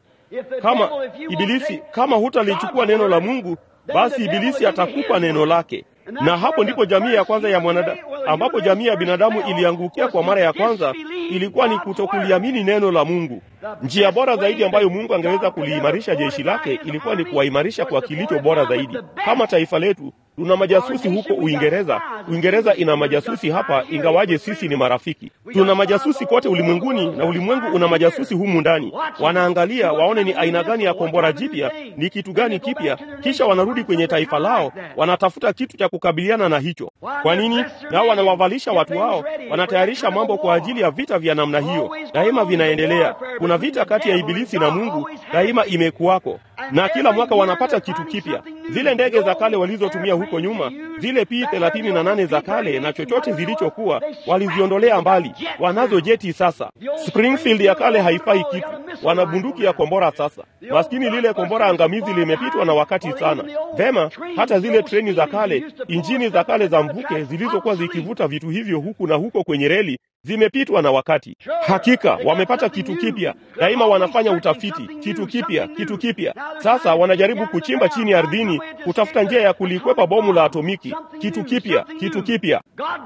Kama hutalichukua neno la Mungu, basi Ibilisi atakupa neno lake. Na hapo ndipo jamii ya kwanza ya mwanadamu, ambapo jamii ya binadamu iliangukia kwa mara ya kwanza, ilikuwa ni kutokuliamini neno la Mungu. Njia bora zaidi ambayo Mungu angeweza kuliimarisha jeshi lake ilikuwa ni kuwaimarisha kwa kilicho bora zaidi. Kama taifa letu, tuna majasusi huko Uingereza. Uingereza ina majasusi hapa, ingawaje sisi ni marafiki. Tuna majasusi kote ulimwenguni, na ulimwengu una majasusi humu ndani. Wanaangalia waone ni aina gani ya kombora jipya, ni kitu gani kipya, kisha wanarudi kwenye taifa lao, wanatafuta kitu cha kukabiliana na hicho. Kwa nini? Nao wanawavalisha watu wao, wanatayarisha mambo kwa ajili ya vita vya namna hiyo. Daima vinaendelea. Kuna vita kati ya Ibilisi na Mungu, daima imekuwako. Na kila mwaka wanapata kitu kipya. Zile ndege za kale walizotumia huko nyuma, zile P-38 za kale na chochote zilichokuwa, waliziondolea mbali. Wanazo jeti sasa. Springfield ya kale haifai kitu. Wana bunduki ya kombora sasa. Maskini lile kombora angamizi limepitwa na wakati sana. Vema, hata zile treni za kale, injini za kale za mvuke zilizokuwa zikivuta vitu hivyo huku na huko kwenye reli, zimepitwa na wakati. Hakika wamepata kitu kipya. Daima wanafanya utafiti, kitu kipya, kitu kipya. Sasa wanajaribu kuchimba chini ardhini kutafuta njia ya kulikwepa bomu la atomiki. Kitu kipya, kitu kipya.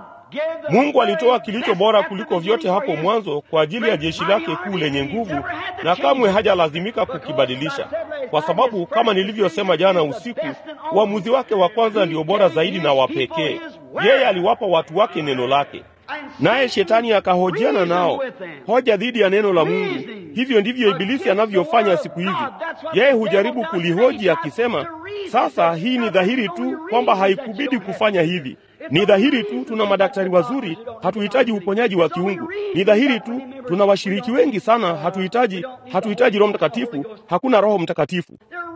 Mungu alitoa kilicho bora kuliko vyote hapo mwanzo kwa ajili ya jeshi lake kuu lenye nguvu, na kamwe hajalazimika kukibadilisha. Kwa sababu kama nilivyosema jana usiku, uamuzi wake wa kwanza ndio bora zaidi na wa pekee. Yeye aliwapa watu wake neno lake. Naye shetani akahojiana nao, hoja dhidi ya neno la Mungu. Hivyo ndivyo Ibilisi anavyofanya siku hizi. Yeye hujaribu kulihoji akisema, sasa hii ni dhahiri tu kwamba haikubidi kufanya hivi. Ni dhahiri tu tuna madaktari wazuri, hatuhitaji uponyaji wa kiungu. Ni dhahiri tu tuna washiriki wengi sana, hatuhitaji Roho Mtakatifu, hakuna Roho Mtakatifu.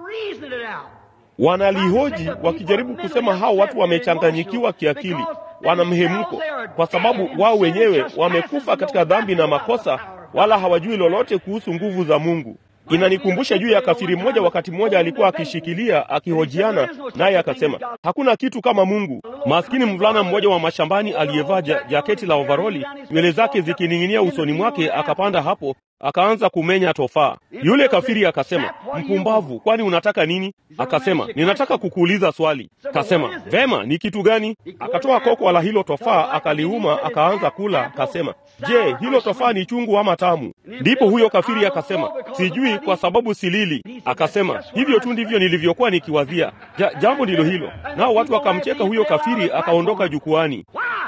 Wanalihoji wakijaribu kusema hao watu wamechanganyikiwa kiakili, wana mhemko, kwa sababu wao wenyewe wamekufa katika dhambi na makosa, wala hawajui lolote kuhusu nguvu za Mungu. Inanikumbusha juu ya kafiri mmoja. Wakati mmoja alikuwa akishikilia, akihojiana naye, akasema hakuna kitu kama Mungu. Maskini mvulana mmoja wa mashambani aliyevaa jaketi la overoli, nywele zake zikining'inia usoni mwake, akapanda hapo akaanza kumenya tofaa. Yule kafiri akasema, mpumbavu, kwani unataka nini? Akasema, ninataka kukuuliza swali. Akasema, vema, ni kitu gani? Akatoa koko la hilo tofaa, akaliuma, akaanza kula. Akasema, je, hilo tofaa ni chungu ama tamu? Ndipo huyo kafiri akasema, sijui kwa sababu silili. Akasema, hivyo tu ndivyo nilivyokuwa nikiwazia. Jambo ndilo hilo. Nao watu wakamcheka huyo kafiri, akaondoka jukwani.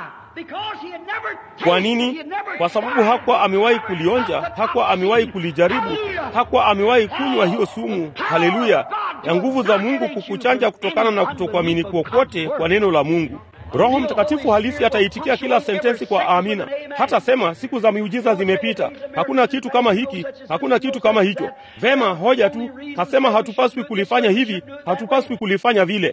Kwa nini? Kwa sababu hakuwa amewahi kulionja, hakuwa amewahi kulijaribu, hakuwa amewahi kunywa hiyo sumu, haleluya, ya nguvu za Mungu kukuchanja kutokana na kutokuamini kokote kwa neno la Mungu. Roho Mtakatifu halisi ataitikia kila sentensi kwa amina. Hata sema siku za miujiza zimepita, hakuna kitu kama hiki, hakuna kitu kama hicho. Vema, hoja tu, hasema hatupaswi kulifanya hivi, hatupaswi kulifanya vile.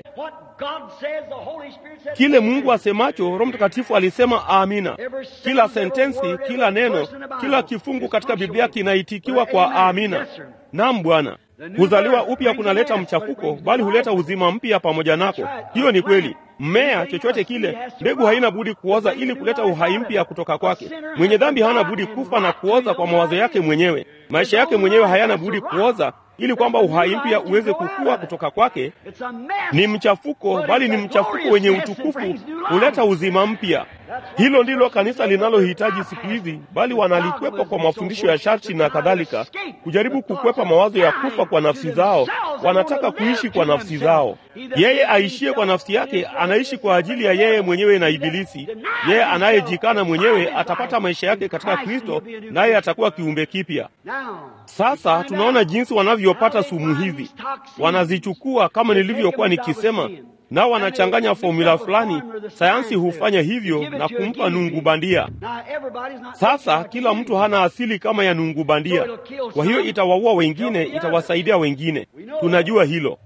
Kile Mungu asemacho, Roho Mtakatifu alisema amina. Kila sentensi, kila neno, kila kifungu katika Biblia kinaitikiwa kwa amina. Naam Bwana. Kuzaliwa upya kunaleta mchafuko, bali huleta uzima mpya pamoja nako. Hiyo ni kweli. Mmea chochote kile, mbegu haina budi kuoza ili kuleta uhai mpya kutoka kwake. Mwenye dhambi hana budi kufa na kuoza kwa mawazo yake mwenyewe. Maisha yake mwenyewe hayana budi kuoza ili kwamba uhai mpya uweze kukua kutoka kwake. Ni mchafuko, bali ni mchafuko wenye utukufu, huleta uzima mpya. Hilo ndilo kanisa linalohitaji siku hizi, bali wanalikwepa kwa mafundisho ya sharti na kadhalika, kujaribu kukwepa mawazo ya kufa kwa nafsi zao. Wanataka kuishi kwa nafsi zao. Yeye aishie kwa nafsi yake anaishi kwa ajili ya yeye mwenyewe na Ibilisi. Yeye anayejikana mwenyewe atapata maisha yake katika Kristo, naye atakuwa kiumbe kipya. Sasa tunaona jinsi wanavyopata sumu hizi. Wanazichukua kama nilivyokuwa nikisema, nao wanachanganya formula fulani. Sayansi hufanya hivyo na kumpa nungu bandia. Sasa kila mtu hana asili kama ya nungu bandia, kwa hiyo itawaua wengine, itawasaidia wengine. Tunajua hilo.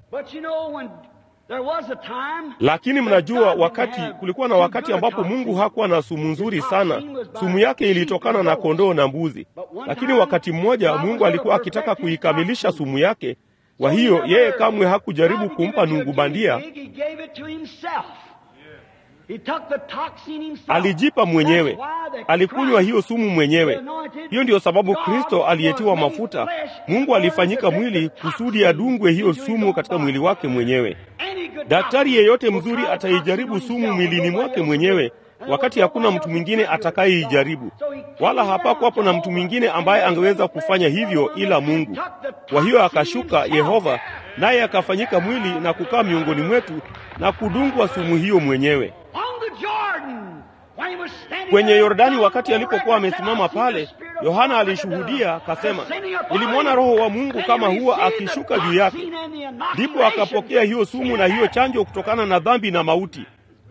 Lakini mnajua, kulikuwa na wakati ambapo Mungu hakuwa na sumu nzuri sana. Sumu yake ilitokana na kondoo na mbuzi. Lakini wakati mmoja Mungu alikuwa akitaka kuikamilisha sumu yake. Kwa hiyo yeye kamwe hakujaribu kumpa nungu bandia. Alijipa mwenyewe. Alikunywa hiyo sumu mwenyewe. Hiyo ndiyo sababu Kristo aliyetiwa mafuta, Mungu alifanyika mwili kusudi adungwe hiyo sumu katika mwili wake mwenyewe. Daktari yeyote mzuri ataijaribu sumu mwilini mwake mwenyewe, wakati hakuna mtu mwingine atakayeijaribu. Wala hapakuwapo na mtu mwingine ambaye angeweza kufanya hivyo ila Mungu. Kwa hiyo akashuka Yehova, naye akafanyika mwili na kukaa miongoni mwetu na kudungwa sumu hiyo mwenyewe. Kwenye Yordani, wakati alipokuwa amesimama pale, Yohana alishuhudia akasema, nilimwona Roho wa Mungu kama huwa akishuka juu yake. Ndipo akapokea hiyo sumu na hiyo chanjo kutokana na dhambi na mauti.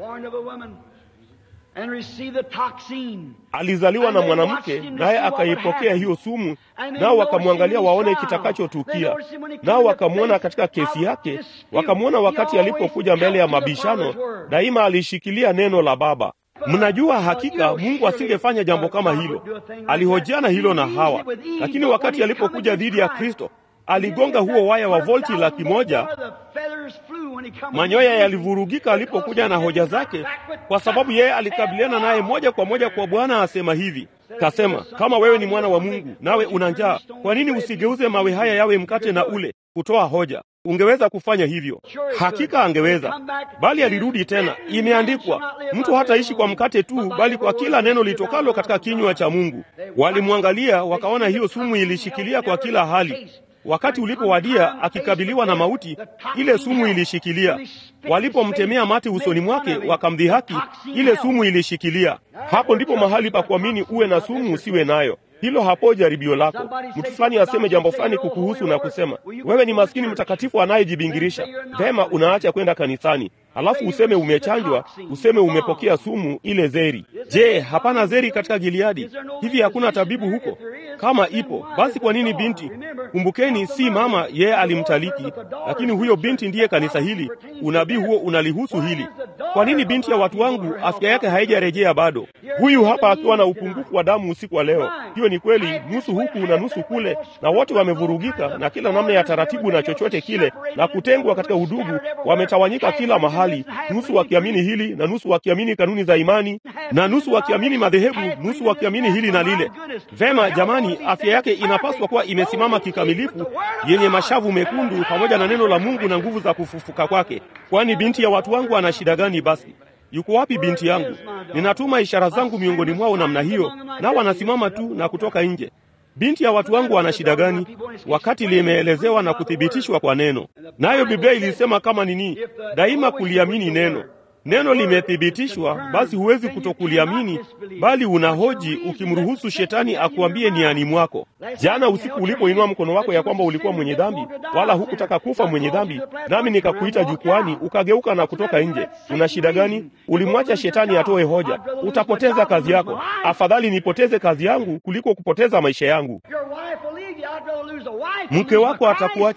Alizaliwa na mwanamke, naye akaipokea hiyo sumu, nao wakamwangalia waone kitakachotukia. Nao wakamwona katika kesi yake, wakamwona wakati alipokuja mbele ya mabishano, daima alishikilia neno la Baba. Mnajua hakika Mungu asingefanya jambo kama hilo. Alihojiana hilo na Hawa, lakini wakati alipokuja dhidi ya Kristo, aligonga huo waya wa volti 100,000. Manyoya yalivurugika alipokuja na hoja zake, kwa sababu yeye alikabiliana naye moja kwa moja. Kwa Bwana asema hivi, kasema, kama wewe ni mwana wa Mungu nawe una njaa, kwa nini usigeuze mawe haya yawe mkate na ule? Kutoa hoja. Ungeweza kufanya hivyo. Hakika angeweza. Bali alirudi tena, imeandikwa, mtu hataishi kwa mkate tu, bali kwa kila neno litokalo katika kinywa cha Mungu. Walimwangalia wakaona hiyo sumu ilishikilia kwa kila hali. Wakati ulipowadia akikabiliwa na mauti, ile sumu ilishikilia. Walipomtemea mate usoni mwake wakamdhihaki, ile sumu ilishikilia. Hapo ndipo mahali pa kuamini uwe na sumu usiwe nayo. Hilo hapo jaribio lako. Mtu fulani aseme jambo fulani kukuhusu na kusema, wewe ni maskini mtakatifu anayejibingirisha. Vema, unaacha kwenda kanisani. Alafu useme umechanjwa, useme umepokea sumu ile zeri. Je, hapana zeri katika Gileadi? Hivi hakuna tabibu huko? Kama ipo, basi kwa nini binti? Kumbukeni, si mama yeye alimtaliki, lakini huyo binti ndiye kanisa hili. Unabii huo unalihusu hili. Kwa nini binti ya watu wangu afya yake haijarejea bado? Huyu hapa akiwa na upungufu wa damu usiku wa leo. Hiyo ni kweli, nusu huku na nusu kule, na wote wamevurugika na kila namna ya taratibu na chochote kile, na kutengwa katika udugu. Wametawanyika kila mahali, nusu wakiamini hili na nusu wakiamini kanuni za imani, na nusu wakiamini madhehebu, nusu wakiamini hili na lile. Vema jamani, afya yake inapaswa kuwa imesimama kikamilifu, yenye mashavu mekundu pamoja na neno la Mungu na nguvu za kufufuka kwake. Kwani binti ya watu wangu ana shida gani basi? Yuko wapi binti yangu? Ninatuma ishara zangu miongoni mwao namna hiyo, nao wanasimama tu na kutoka nje. Binti ya watu wangu ana shida gani? Wakati limeelezewa na kuthibitishwa kwa neno. Nayo Biblia ilisema kama nini? Daima kuliamini neno. Neno limethibitishwa, basi huwezi kutokuliamini, bali unahoji ukimruhusu shetani akuambie ni ani mwako. Jana usiku ulipoinua mkono wako ya kwamba ulikuwa mwenye dhambi, wala hukutaka kufa mwenye dhambi, nami nikakuita jukwani, ukageuka na kutoka nje. Una shida gani? Ulimwacha shetani atoe hoja. Utapoteza kazi yako. Afadhali nipoteze kazi yangu kuliko kupoteza maisha yangu. Mke wako atakuacha.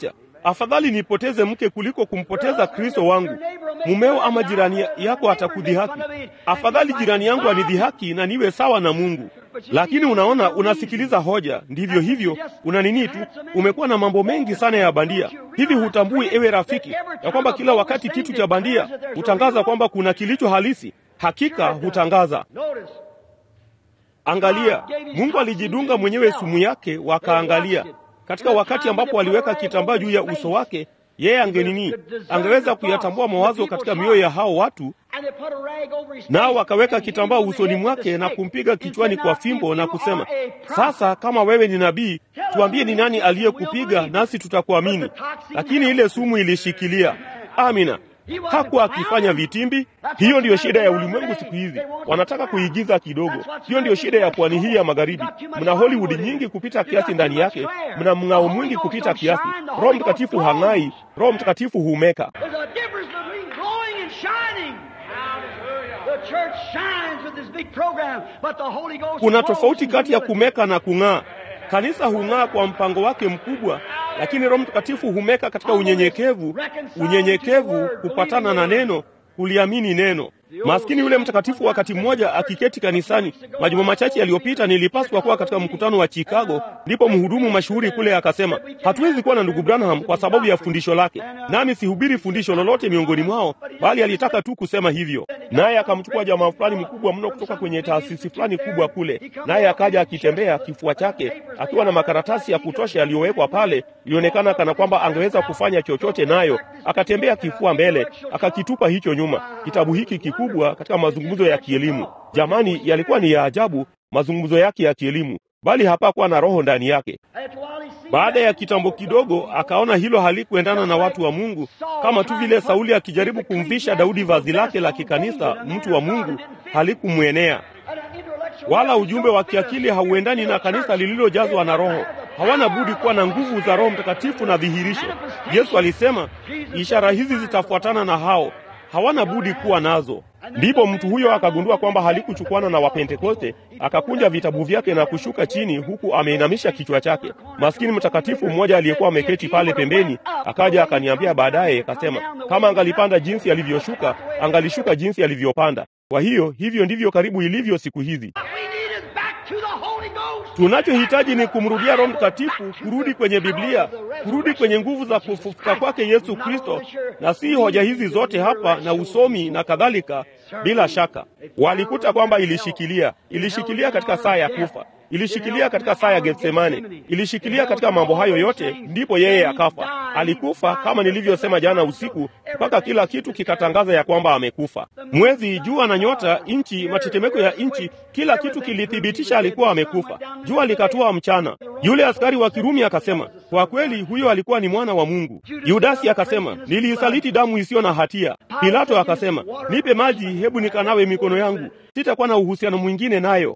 afadhali nipoteze mke kuliko kumpoteza Kristo wangu. Mumeo ama jirani yako atakudhihaki, afadhali jirani yangu anidhihaki na niwe sawa na Mungu. Lakini unaona, unasikiliza hoja, ndivyo hivyo, una nini tu, umekuwa na mambo mengi sana ya bandia. Hivi hutambui, ewe rafiki, ya kwamba kila wakati kitu cha bandia hutangaza kwamba kuna kilicho halisi? Hakika hutangaza. Angalia, Mungu alijidunga mwenyewe sumu yake, wakaangalia. Katika wakati ambapo aliweka kitambaa juu ya uso wake, yeye angeweza kuyatambua mawazo katika mioyo ya hao watu, nao wakaweka kitambaa usoni mwake na kumpiga kichwani kwa fimbo na kusema, sasa kama wewe ni nabii, tuambie ni nani aliyekupiga nasi tutakuamini. Lakini ile sumu ilishikilia. Amina. Hakuwa akifanya vitimbi. Hiyo ndiyo shida ya ulimwengu siku hizi. Wanataka kuigiza kidogo. Hiyo ndiyo shida ya pwani hii ya magharibi. Mna Hollywood nyingi kupita kiasi ndani yake. Mna mng'ao mwingi kupita kiasi. Roho Mtakatifu hang'ai, Roho Mtakatifu humeka. Kuna tofauti kati ya kumeka na kung'aa. Kanisa hung'aa kwa mpango wake mkubwa, lakini Roho Mtakatifu humeka katika unyenyekevu, kupatana na neno, kuliamini neno. Maskini yule mtakatifu, wakati mmoja akiketi kanisani, majuma machache yaliyopita, nilipaswa kuwa katika mkutano wa Chicago, ndipo mhudumu mashuhuri kule akasema, hatuwezi kuwa na ndugu Branham kwa sababu ya fundisho lake. Nami sihubiri fundisho lolote miongoni mwao, bali alitaka tu kusema hivyo. Naye akamchukua jamaa fulani mkubwa mno kutoka kwenye taasisi fulani kubwa kule, naye akaja akitembea kifua chake akiwa na makaratasi ya kutosha yaliyowekwa pale. Ilionekana kana kwamba angeweza kufanya chochote nayo. Akatembea kifua mbele, akakitupa hicho nyuma. Kitabu hiki kikubwa katika mazungumzo ya kielimu. Jamani, yalikuwa ni ya ajabu mazungumzo yake ya kielimu, bali hapakuwa na roho ndani yake. Baada ya kitambo kidogo, akaona hilo halikuendana na watu wa Mungu, kama tu vile Sauli akijaribu kumvisha Daudi vazi lake la kikanisa. Mtu wa Mungu halikumwenea. Wala ujumbe wa kiakili hauendani na kanisa lililojazwa na Roho. Hawana budi kuwa na nguvu za Roho Mtakatifu na dhihirisho. Yesu alisema, ishara hizi zitafuatana na hao. Hawana budi kuwa nazo. Ndipo mtu huyo akagundua kwamba halikuchukuana na Wapentekoste, akakunja vitabu vyake na kushuka chini huku ameinamisha kichwa chake. Maskini mtakatifu mmoja aliyekuwa ameketi pale pembeni akaja akaniambia baadaye, akasema kama angalipanda jinsi alivyoshuka, angalishuka jinsi alivyopanda. Kwa hiyo hivyo ndivyo karibu ilivyo siku hizi. Tunachohitaji ni kumrudia Roho Mtakatifu, kurudi kwenye Biblia, kurudi kwenye nguvu za kufufuka kwake Yesu Kristo, na si hoja hizi zote hapa na usomi na kadhalika. Bila shaka walikuta kwamba ilishikilia katika saa ya kufa, ilishikilia katika saa ya Getsemane, ilishikilia katika mambo hayo yote, ndipo yeye akafa. Alikufa kama nilivyosema jana usiku, mpaka kila kitu kikatangaza ya kwamba amekufa. Mwezi, jua na nyota, nchi, matetemeko ya nchi, kila kitu kilithibitisha alikuwa amekufa. Jua likatua mchana. Yule askari wa Kirumi akasema, kwa kweli huyo alikuwa ni mwana wa Mungu. Yudasi akasema, niliisaliti damu isiyo na hatia. Pilato akasema, nipe maji, hebu nikanawe mikono yangu, sitakuwa na uhusiano mwingine nayo.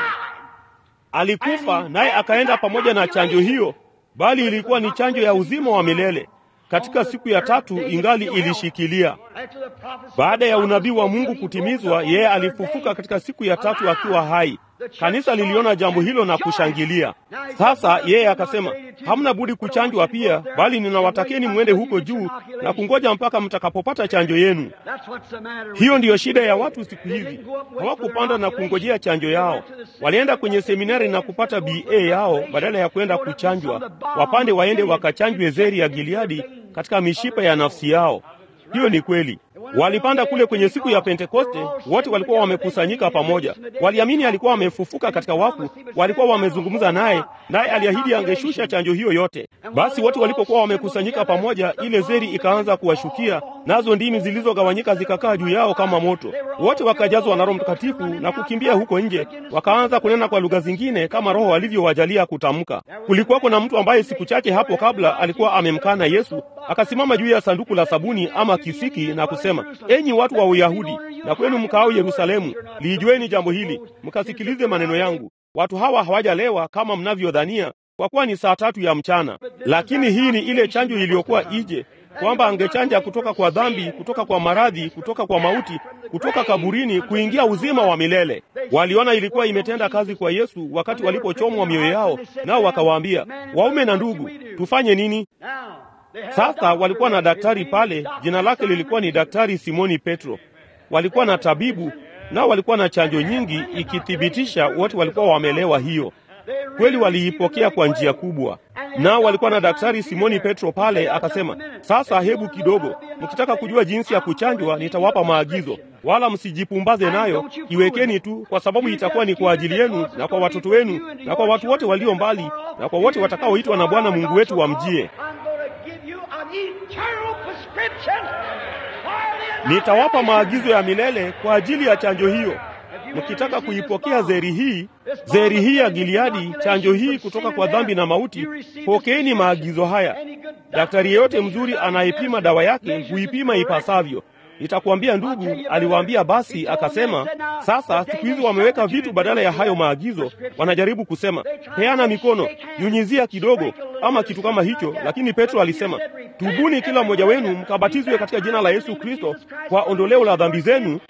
Alikufa, naye akaenda pamoja na chanjo hiyo, bali ilikuwa ni chanjo ya uzima wa milele. Katika siku ya tatu ingali ilishikilia. Baada ya unabii wa Mungu kutimizwa, yeye alifufuka katika siku ya tatu akiwa hai. Kanisa liliona jambo hilo na kushangilia. Sasa yeye akasema, hamna budi kuchanjwa pia, bali ninawatakieni mwende huko juu na kungoja mpaka mtakapopata chanjo yenu. Hiyo ndiyo shida ya watu siku hizi. Hawakupanda na kungojea chanjo yao. Walienda kwenye seminari na kupata BA yao badala ya kwenda kuchanjwa. Wapande waende wakachanjwe zeri ya Gileadi katika mishipa ya nafsi yao. Hiyo ni kweli. Walipanda kule kwenye siku ya Pentekoste, wote walikuwa wamekusanyika pamoja. Waliamini alikuwa amefufuka katika wafu, walikuwa wamezungumza naye aliahidi angeshusha chanjo hiyo yote. Basi wote walipokuwa wamekusanyika pamoja, ile zeri ikaanza kuwashukia, nazo ndimi zilizogawanyika zikakaa juu yao kama moto. Wote wakajazwa na Roho Mtakatifu na kukimbia huko nje, wakaanza kunena kwa lugha zingine kama Roho alivyowajalia kutamka. Kulikuwa kuna mtu ambaye siku chache hapo kabla alikuwa amemkana Yesu, akasimama juu ya sanduku la sabuni ama kisiki na kusema, enyi watu wa Uyahudi na kwenu mkaao Yerusalemu, lijueni jambo hili, mkasikilize maneno yangu. Watu hawa hawajalewa kama mnavyodhania, kwa kuwa ni saa 3 ya mchana. Lakini hii ni ile chanjo iliyokuwa ije, kwamba angechanja kutoka kwa dhambi, kutoka kwa maradhi, kutoka kwa mauti, kutoka kaburini kuingia uzima wa milele. Waliona ilikuwa imetenda kazi kwa Yesu wakati walipochomwa mioyo yao, nao wakawaambia, waume na ndugu, tufanye nini? Sasa walikuwa na daktari pale, jina lake lilikuwa ni Daktari Simoni Petro. Walikuwa na tabibu, nao walikuwa na chanjo nyingi, ikithibitisha wote walikuwa wamelewa hiyo. Kweli waliipokea kwa njia kubwa. Nao walikuwa na Daktari Simoni Petro pale, akasema, sasa hebu kidogo, mkitaka kujua jinsi ya kuchanjwa nitawapa maagizo, wala msijipumbaze nayo, iwekeni tu, kwa sababu itakuwa ni kwa ajili yenu na kwa watoto wenu na kwa watu wote walio mbali na kwa wote watakaoitwa na Bwana Mungu wetu wamjie. Nitawapa maagizo ya milele kwa ajili ya chanjo hiyo. Mkitaka kuipokea zeri hii ya Gileadi, chanjo hii kutoka kwa dhambi na mauti, pokeeni maagizo haya. Daktari yeyote mzuri anayepima dawa yake huipima ipasavyo. Nitakwambia ndugu, aliwaambia basi, akasema, sasa siku hizi wameweka vitu badala ya hayo maagizo. Wanajaribu kusema, peana mikono, nyunyizia kidogo, ama kitu kama hicho. Lakini Petro alisema, tubuni kila mmoja wenu mkabatizwe katika jina la Yesu Kristo kwa ondoleo la dhambi zenu,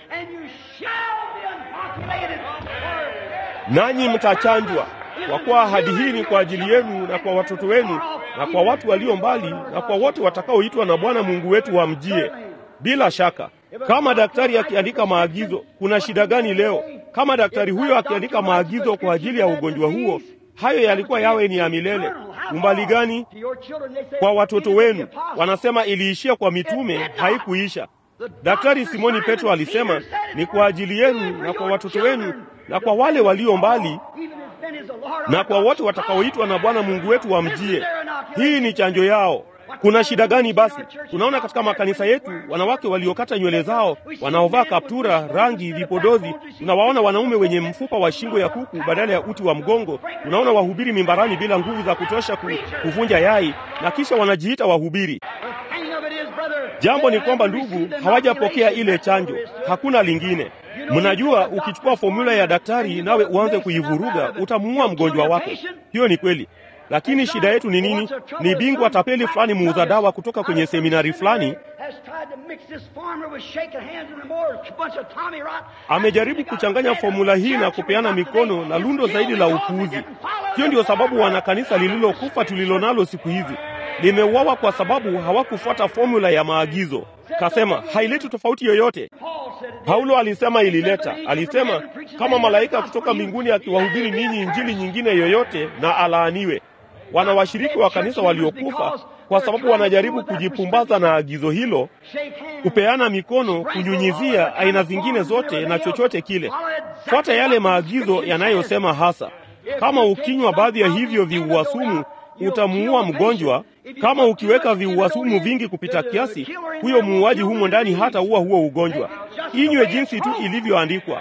nanyi mtachanjwa, kwa kuwa ahadi hii ni kwa ajili yenu na kwa watoto wenu na kwa watu walio mbali na kwa wote watakaoitwa na Bwana Mungu wetu wamjie. Bila shaka, kama daktari akiandika maagizo, kuna shida gani leo? Kama daktari huyo akiandika maagizo kwa ajili ya ugonjwa huo, hayo yalikuwa yawe ni ya milele. Umbali gani? Kwa watoto wenu. Wanasema iliishia kwa mitume, haikuisha. Daktari Simoni Petro alisema ni kwa ajili yenu na kwa watoto wenu na kwa wale walio mbali na kwa wote watakaoitwa na Bwana Mungu wetu wamjie. Hii ni chanjo yao. Kuna shida gani basi? Tunaona katika makanisa yetu wanawake waliokata nywele zao, wanaovaa kaptura, rangi, vipodozi. Tunawaona wanaume wenye mfupa wa shingo ya kuku badala ya uti wa mgongo. Tunaona wahubiri mimbarani bila nguvu za kutosha kuvunja yai, na kisha wanajiita wahubiri. Jambo ni kwamba ndugu, hawajapokea ile chanjo. Hakuna lingine. Mnajua, ukichukua formula ya daktari nawe uanze kuivuruga, utamuua mgonjwa wako. Hiyo ni kweli. Lakini shida yetu ni nini? Ni bingwa tapeli fulani muuza dawa kutoka kwenye seminari fulani amejaribu kuchanganya formula hii na kupeana mikono na lundo zaidi la upuuzi. Hiyo ndio sababu wana kanisa lililokufa tulilonalo siku hizi. Limeuawa kwa sababu hawakufuata formula ya maagizo. Kasema haileti tofauti yoyote. Paulo alisema ilileta. Alisema kama malaika kutoka mbinguni akiwahubiri ninyi injili nyingine yoyote, na alaaniwe. Wana washiriki wa kanisa waliokufa kwa sababu wanajaribu kujipumbaza na agizo hilo, kupeana mikono, kunyunyizia, aina zingine zote na chochote kile. Fuata yale maagizo yanayosema hasa. Kama ukinywa baadhi ya hivyo viuasumu, utamuua mgonjwa. Kama ukiweka viuasumu vingi kupita kiasi, huyo muuaji humo ndani hata huo ugonjwa. Inywe jinsi tu ilivyoandikwa.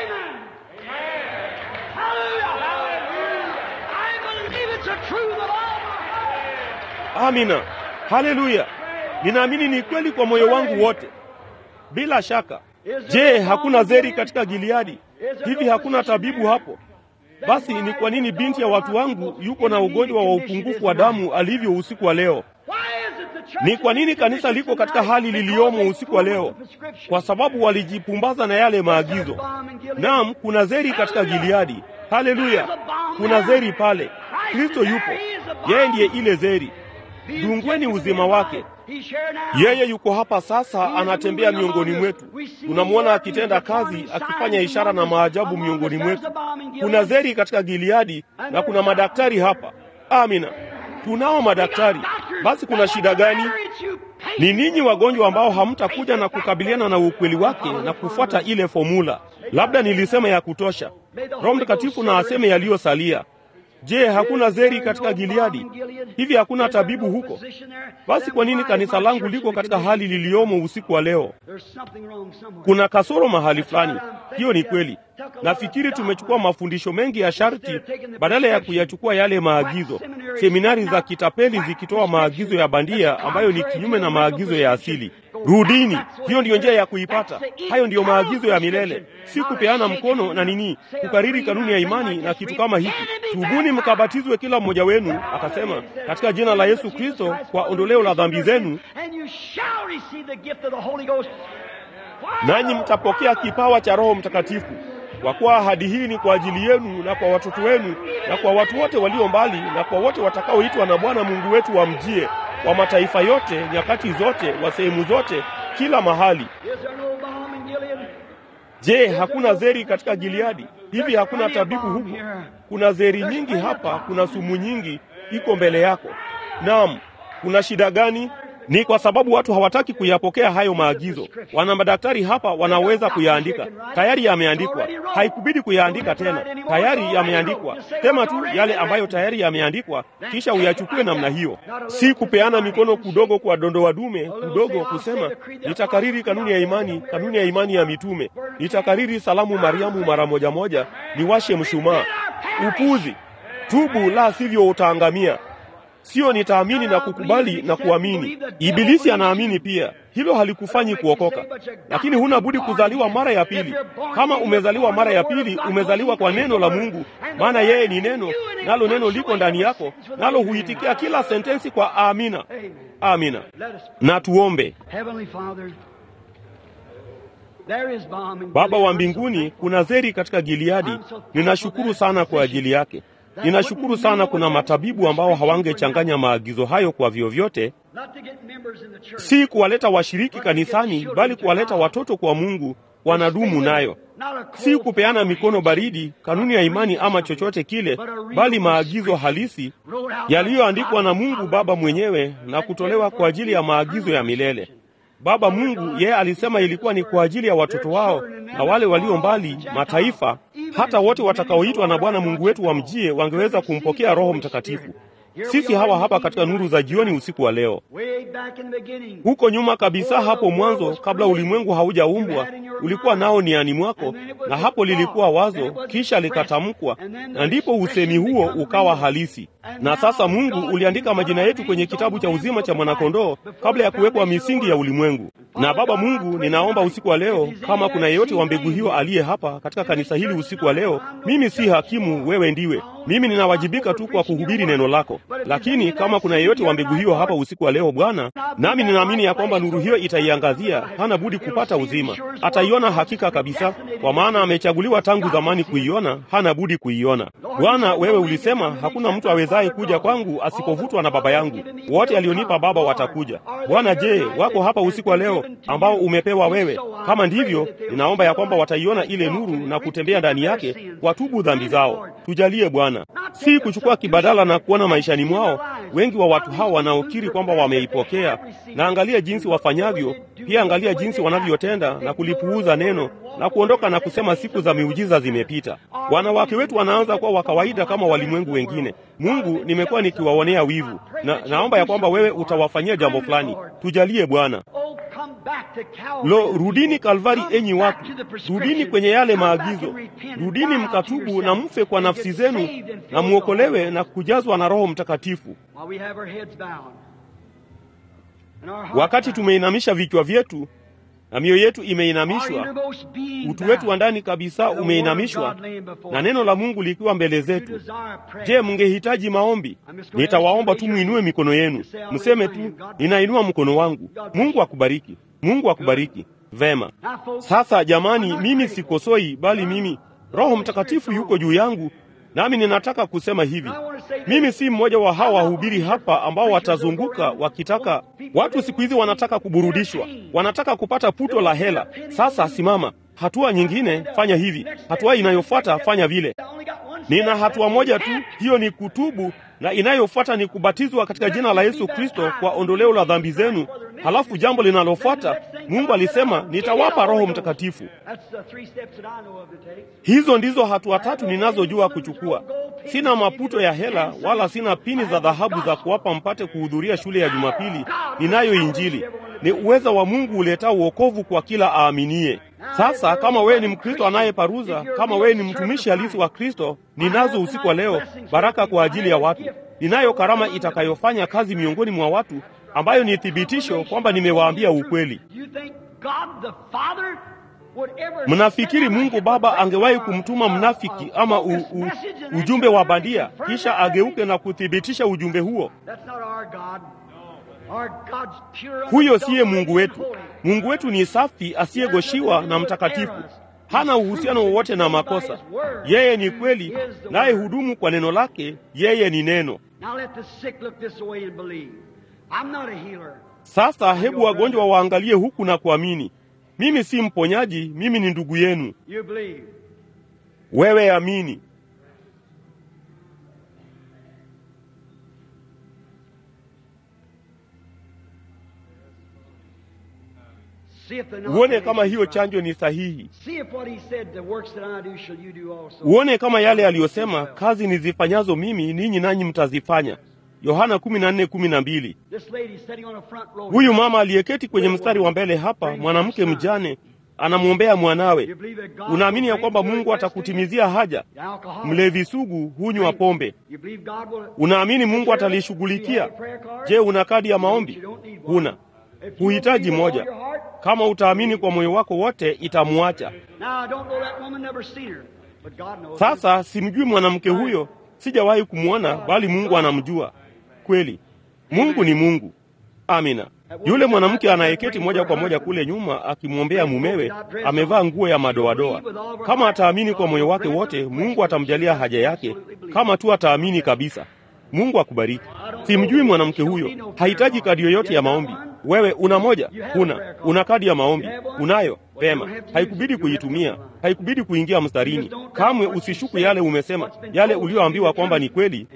Amina. Haleluya. Ninaamini ni kweli kwa moyo wangu wote. Bila shaka. Je, hakuna zeri katika Gileadi? Hivi hakuna tabibu hapo? Basi ni kwa nini binti ya watu wangu yuko na ugonjwa wa upungufu wa damu alivyo usiku wa leo? Ni kwa nini kanisa liko katika hali liliomo usiku wa leo? Kwa sababu walijipumbaza na yale maagizo. Naam, kuna zeri katika Gileadi. Haleluya. Kuna zeri pale. Kristo yupo. Yeye ndiye ile zeri. Dungweni uzima wake. Yeye yuko hapa sasa, anatembea miongoni mwetu. Tunamwona akitenda kazi, akifanya ishara na maajabu miongoni mwetu. Kuna zeri katika Gileadi na kuna madaktari hapa. Amina. Tunao madaktari. Basi kuna shida gani? Ni ninyi wagonjwa ambao hamtakuja na kukabiliana na ukweli wake na kufuata ile formula. Labda nilisema ya kutosha. Roho Mtakatifu na aseme yaliyosalia. Je, hakuna zeri katika Gileadi? Hivi hakuna tabibu huko? Basi kwa nini kanisa langu liko katika hali liliomo usiku wa leo? Kuna kasoro mahali fulani. Hiyo ni kweli. Nafikiri tumechukua mafundisho mengi ya sharti badala ya kuyachukua yale maagizo. Seminari za kitapeli zikitoa maagizo ya bandia ambayo ni kinyume na maagizo ya asili. Rudini. Hiyo ndiyo njia ya kuipata. Hayo ndiyo maagizo ya milele. Si kupeana mkono na nini, kukariri kanuni ya imani na kitu kama hiki. Tubuni mkabatizwe kila mmoja wenu, akasema, katika jina la Yesu Kristo kwa ondoleo la dhambi zenu, nanyi mtapokea kipawa cha Roho Mtakatifu. Kwa kuwa ahadi hii ni kwa ajili yenu na kwa watoto wenu na kwa watu wote walio mbali na kwa wote watakaoitwa na Bwana Mungu wetu wamjie. wa mataifa yote, nyakati zote, wa sehemu zote, kila mahali. Je, hakuna zeri katika Gileadi? Hivi hakuna tabibu huku? Kuna zeri nyingi hapa, kuna sumu nyingi iko mbele yako. Naam, kuna shida gani? Ni kwa sababu watu hawataki kuyapokea hayo maagizo. Wana madaktari hapa wanaweza kuyaandika. Tayari yameandikwa. Haikubidi kuyaandika tena. Tayari yameandikwa. Sema tu yale ambayo tayari yameandikwa, kisha uyachukue namna hiyo. Si kupeana mikono kudogo kwa dondoa dume, kudogo kusema, nitakariri kanuni ya imani ya mitume. Nitakariri salamu Mariamu mara moja moja, niwashe mshumaa. Upuzi. Tubu, la sivyo utaangamia. Sio nitaamini na kukubali na kuamini. Ibilisi anaamini pia. Hilo halikufanyi kuokoka. Lakini huna budi kuzaliwa mara ya pili. Kama umezaliwa mara ya pili, umezaliwa kwa neno la Mungu, maana yeye ni neno, nalo neno liko ndani yako, nalo huitikia kila sentensi kwa amina. Amina. Na tuombe. Baba wa mbinguni, kuna zeri katika Gileadi. Ninashukuru sana kwa ajili yake. Ninashukuru sana kuna matabibu ambao hawangechanganya maagizo hayo kwa vyovyote, si kuwaleta washiriki kanisani, bali kuwaleta watoto kwa Mungu, wanadumu nayo. Si kupeana mikono baridi, kanuni ya imani ama chochote kile, bali maagizo halisi yaliyoandikwa na Mungu Baba mwenyewe na kutolewa kwa ajili ya maagizo ya milele. Baba Mungu, yeye alisema ilikuwa ni kwa ajili ya watoto wao na wale walio mbali, mataifa, hata wote watakaoitwa na Bwana Mungu wetu wamjie wangeweza kumpokea Roho Mtakatifu. Sisi hawa hapa katika nuru za jioni usiku wa leo. Huko nyuma kabisa, hapo mwanzo, kabla ulimwengu haujaumbwa, ulikuwa nao niani mwako, na hapo lilikuwa wazo, kisha likatamkwa, na ndipo usemi huo ukawa halisi. Na sasa Mungu uliandika majina yetu kwenye kitabu cha uzima cha mwanakondoo kabla ya kuwekwa misingi ya ulimwengu. Na Baba Mungu, ninaomba usiku wa leo, kama kuna yeyote wa mbegu hiyo aliye hapa katika kanisa hili usiku wa leo, mimi si hakimu, wewe ndiwe. Mimi ninawajibika tu kwa kuhubiri neno lako. Lakini kama kuna yeyote wa mbegu hiyo hapa usiku wa leo Bwana, nami ninaamini ya kwamba nuru hiyo itaiangazia, hana budi kupata uzima. Ataiona hakika kabisa, kwa maana amechaguliwa tangu zamani kuiona, hana budi kuiona. Bwana, wewe ulisema hakuna mtu awezaye kuja kwangu asipovutwa na Baba yangu. Wote alionipa Baba watakuja. Bwana, je, wako hapa usiku wa leo ambao umepewa wewe? Kama ndivyo, ninaomba ya kwamba wataiona ile nuru na kutembea ndani yake, watubu dhambi zao. Tujalie Bwana, si kuchukua kibadala na kuona maishani mwao. Wengi wa watu hao wanaokiri kwamba wameipokea, na angalia jinsi wafanyavyo, pia angalia jinsi wanavyotenda na kulipuuza neno na kuondoka na kusema siku za miujiza zimepita. Wanawake wetu wanaanza kuwa wa kawaida kama walimwengu wengine. Mungu, nimekuwa nikiwaonea wivu, na naomba ya kwamba wewe utawafanyia jambo fulani. Tujalie Bwana. Lo, rudini Kalvari enyi watu, rudini kwenye yale maagizo, rudini mkatubu na mfe kwa nafsi zenu na muokolewe na kujazwa na Roho Mtakatifu. Wakati tumeinamisha vichwa vyetu na mioyo yetu imeinamishwa, utu wetu wa ndani kabisa umeinamishwa, na neno la Mungu likiwa mbele zetu. Je, mngehitaji maombi? Nitawaomba tu muinue mikono yenu. Mseme tu, ninainua mkono wangu. Mungu akubariki. Mungu akubariki. Vema. Sasa jamani, mimi sikosoi, bali mimi Roho Mtakatifu yuko juu yangu, nami ninataka kusema hivi. Mimi si mmoja wa hawa wahubiri hapa ambao watazunguka wakitaka. Watu siku hizi wanataka kuburudishwa, wanataka kupata puto la hela. Sasa simama, hatua nyingine fanya hivi, hatua inayofuata fanya vile. Nina hatua moja tu, hiyo ni kutubu, na inayofuata ni kubatizwa katika jina la Yesu Kristo kwa ondoleo la dhambi zenu. Halafu jambo linalofuata, Mungu alisema nitawapa Roho Mtakatifu. Hizo ndizo hatua tatu ninazojua kuchukua. Sina maputo ya hela wala sina pini za dhahabu za kuwapa mpate kuhudhuria shule ya Jumapili. Ninayo Injili. Ni uweza wa Mungu uletao wokovu kwa kila aaminie. Sasa kama wewe ni Mkristo anayeparuza, kama wewe ni mtumishi halisi wa Kristo, ninazo usiku wa leo baraka kwa ajili ya watu. Ninayo karama itakayofanya kazi miongoni mwa watu, ambayo ni thibitisho kwamba nimewaambia ukweli. Mnafikiri Mungu Baba angewahi kumtuma mnafiki ama ujumbe wa bandia kisha ageuke na kuthibitisha ujumbe huo? Huyo siye Mungu wetu. Mungu wetu ni safi, asiyegoshiwa na mtakatifu. Hana uhusiano wowote na makosa. Yeye ni kweli, naye hudumu kwa neno lake. Yeye ni neno. I'm not a healer. Sasa hebu wagonjwa waangalie huku na kuamini. Mimi si mponyaji, mimi ni ndugu yenu. You believe. Wewe amini. Uone kama hiyo chanjo ni sahihi. Uone kama yale aliyosema, kazi nizifanyazo mimi ninyi nanyi mtazifanya. Yohana 14:12. Huyu mama aliyeketi kwenye mstari wa mbele hapa, mwanamke mjane, anamwombea mwanawe. Unaamini ya kwamba Mungu atakutimizia haja? Mlevi sugu hunywa pombe. Unaamini Mungu atalishughulikia? Je, una kadi ya maombi? Huna. Huhitaji moja. Kama utaamini kwa moyo wako wote, itamuacha. Sasa simjui mwanamke huyo, sijawahi kumwona, bali Mungu anamjua. Kweli, Mungu ni Mungu. Amina. Yule mwanamke anayeketi moja kwa moja kule nyuma akimwombea mumewe, amevaa nguo ya madoadoa. Kama ataamini kwa moyo wake wote, Mungu atamjalia haja yake, kama tu ataamini kabisa. Mungu akubariki. Simjui mwanamke huyo, hahitaji kadi yoyote ya maombi. Wewe una moja? Huna. Una kadi ya maombi? Unayo? Pema. Haikubidi kuitumia, haikubidi kuingia mstarini. Kamwe usishuku yale umesema, yale ulioambiwa kwamba ni kweli.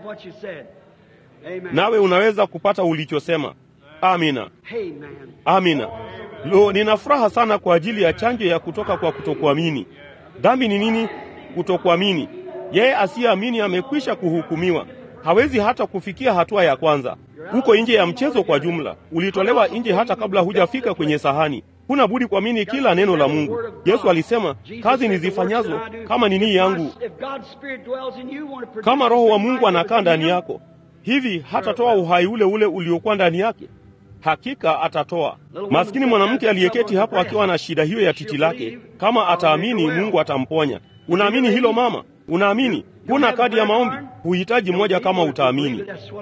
Nawe unaweza kupata ulichosema. Amina. Amina. Lo, nina furaha sana kwa ajili ya chanjo ya kutoka kwa kutokuamini. Dhambi ni nini? Kutokuamini. Yeye asiyeamini amekwisha kuhukumiwa. Hawezi hata kufikia hatua ya kwanza. Uko nje ya mchezo kwa jumla. Ulitolewa nje hata kabla hujafika kwenye sahani. Huna budi kuamini kila neno la Mungu. Yesu alisema, kazi nizifanyazo kama nini yangu. Kama Roho wa Mungu anakaa ndani yako, hivi hatatoa uhai ule ule uliokuwa ndani yake? Hakika atatoa. Maskini mwanamke aliyeketi hapo akiwa na shida hiyo ya titi lake, kama ataamini Mungu atamponya. Unaamini hilo mama? Unaamini? Huna kadi ya maombi? Huhitaji moja kama utaamini.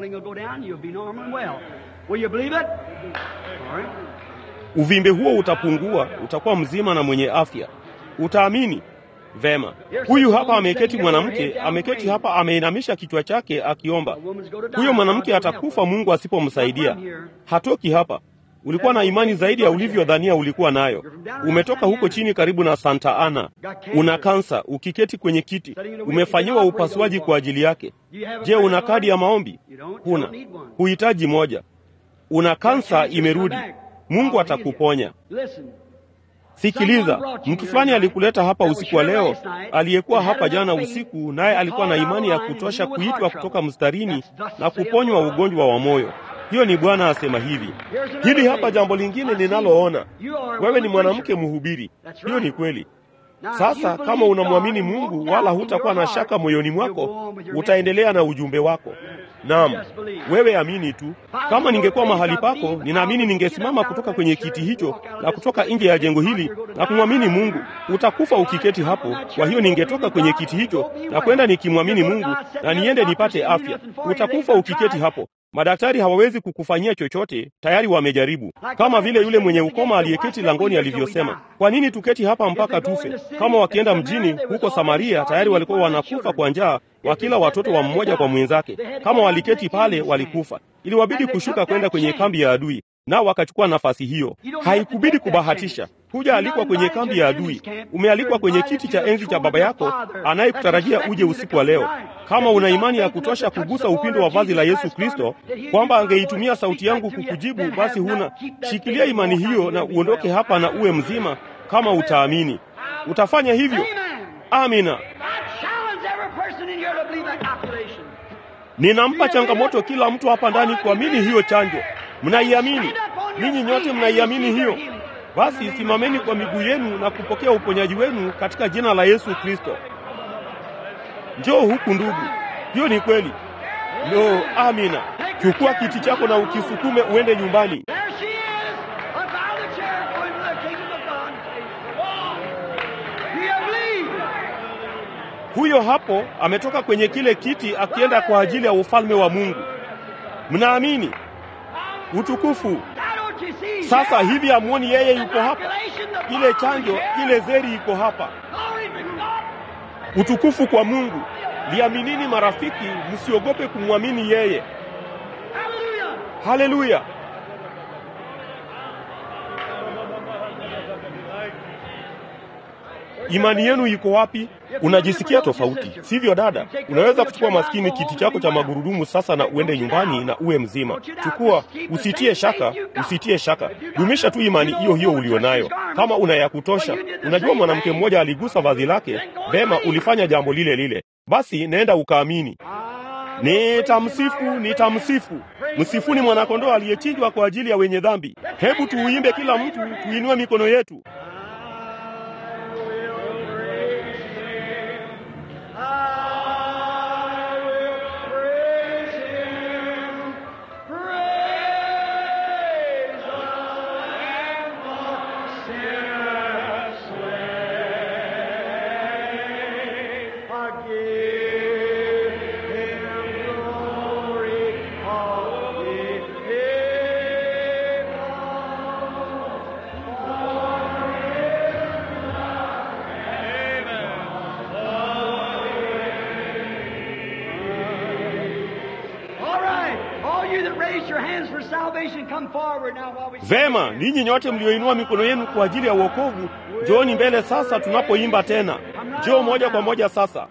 Uvimbe huo utapungua, utakuwa mzima na mwenye afya. Utaamini? Vema. Huyu hapa ameketi mwanamke, ameketi hapa ameinamisha kichwa chake akiomba. Huyo mwanamke atakufa Mungu asipomsaidia. Hatoki hapa. Ulikuwa na imani zaidi ya ulivyodhania ulikuwa nayo. Umetoka huko chini karibu na Santa Ana. Una kansa, ukiketi kwenye kiti. Umefanyiwa upasuaji kwa ajili yake. Je, una kadi ya maombi? Huna. Huhitaji moja. Una kansa imerudi. Mungu atakuponya. Sikiliza, mtu fulani alikuleta hapa usiku wa leo, aliyekuwa hapa jana usiku, naye alikuwa na imani ya kutosha kuitwa kutoka mstarini na kuponywa ugonjwa wa moyo. Hiyo ni Bwana asema hivi. Hili hapa jambo lingine ninaloona. Wewe ni mwanamke mhubiri. Hiyo ni kweli. Sasa kama unamwamini Mungu wala hutakuwa na shaka moyoni mwako, utaendelea na ujumbe wako. Naam, wewe amini tu. Kama ningekuwa mahali pako, ninaamini ningesimama kutoka kwenye kiti hicho na kutoka nje ya jengo hili na kumwamini Mungu. Utakufa ukiketi hapo. Kwa hiyo ningetoka kwenye kiti hicho na kwenda nikimwamini Mungu na niende nipate afya. Utakufa ukiketi hapo. Madaktari hawawezi kukufanyia chochote, tayari wamejaribu. Kama vile yule mwenye ukoma aliyeketi langoni alivyosema, kwa nini tuketi hapa mpaka tufe? Kama wakienda mjini huko Samaria, tayari walikuwa wanakufa kwa njaa, wakila watoto wa mmoja kwa mwenzake. Kama waliketi pale, walikufa. Iliwabidi kushuka kwenda kwenye kambi ya adui, nao wakachukua nafasi hiyo. Haikubidi kubahatisha. Hujaalikwa kwenye kambi ya adui. Umealikwa kwenye kiti cha enzi cha Baba yako anayekutarajia uje usiku wa leo. Kama una imani ya kutosha kugusa upindo wa vazi la Yesu Kristo, kwamba angeitumia sauti yangu kukujibu, basi huna. Shikilia imani hiyo na uondoke hapa na uwe mzima kama utaamini. Utafanya hivyo? Amina. Ninampa changamoto kila mtu hapa ndani kuamini hiyo chanjo. Mnaiamini? Ninyi nyote mnaiamini hiyo? Basi simameni kwa miguu yenu na kupokea uponyaji wenu katika jina la Yesu Kristo. Njoo huku ndugu. Hiyo ni kweli. No, amina. Chukua kiti chako na ukisukume uende nyumbani. Huyo hapo ametoka kwenye kile kiti akienda kwa ajili ya ufalme wa Mungu. Mnaamini? Utukufu. Sasa hivi amuoni yeye yuko hapa? Ile chanjo, ile zeri iko hapa. Utukufu kwa Mungu. Liaminini marafiki, msiogope kumwamini yeye. Haleluya! Imani yenu iko wapi? Unajisikia tofauti, sivyo dada? Unaweza kuchukua maskini kiti chako cha magurudumu sasa na uende nyumbani na uwe mzima. Chukua, usitie shaka, usitie shaka. Dumisha tu imani hiyo hiyo ulionayo. Kama una ya kutosha, unajua mwanamke mmoja aligusa vazi lake, vema, ulifanya jambo lile lile. Basi nenda ukaamini. Nitamsifu, nitamsifu. Msifuni mwanakondoo aliyechinjwa kwa ajili ya wenye dhambi. Hebu tuuimbe kila mtu, tuinue mikono yetu. Vema, ninyi nyote mlioinua mikono yenu kwa ajili ya wokovu, njooni mbele sasa tunapoimba tena. Njoo moja kwa moja sasa.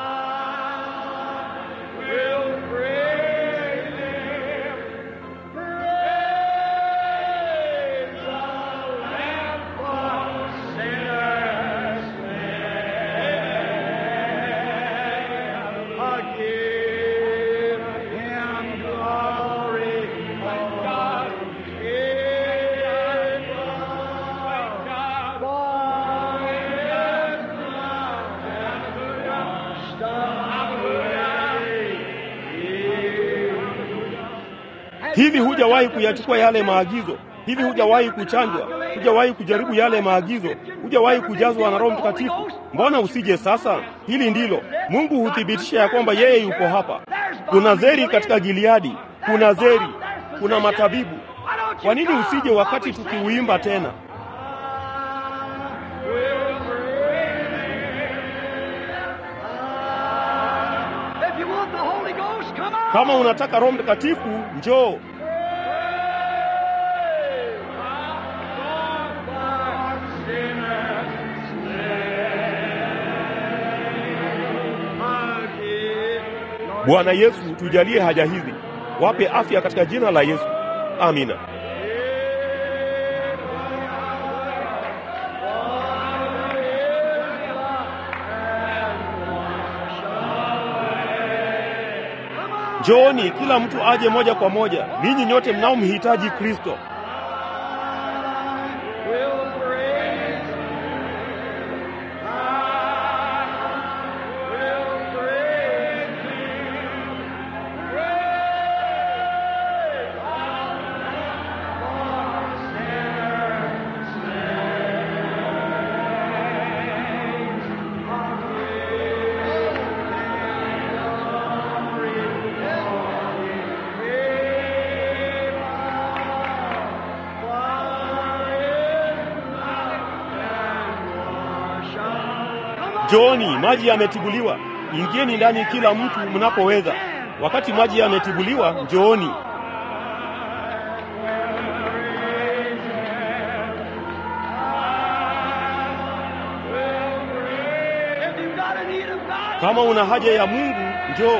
Hivi hujawahi kuyachukua yale maagizo? Hivi hujawahi kuchanjwa? Hujawahi kujaribu yale maagizo? Hujawahi kujazwa na Roho Mtakatifu? Mbona usije sasa? Hili ndilo Mungu huthibitisha ya kwamba yeye yuko hapa. Kuna zeri katika Gileadi, kuna zeri, kuna matabibu. Kwa nini usije wakati tukiuimba tena? Kama unataka Roho Mtakatifu, njoo. Bwana Yesu, tujalie haja hizi. Wape afya katika jina la Yesu. Amina. Njooni kila mtu aje moja kwa moja, ninyi nyote mnaomhitaji Kristo. Njooni, maji yametibuliwa. Ingieni ndani kila mtu mnapoweza. Wakati maji yametibuliwa, njooni. Kama una haja ya Mungu, njoo.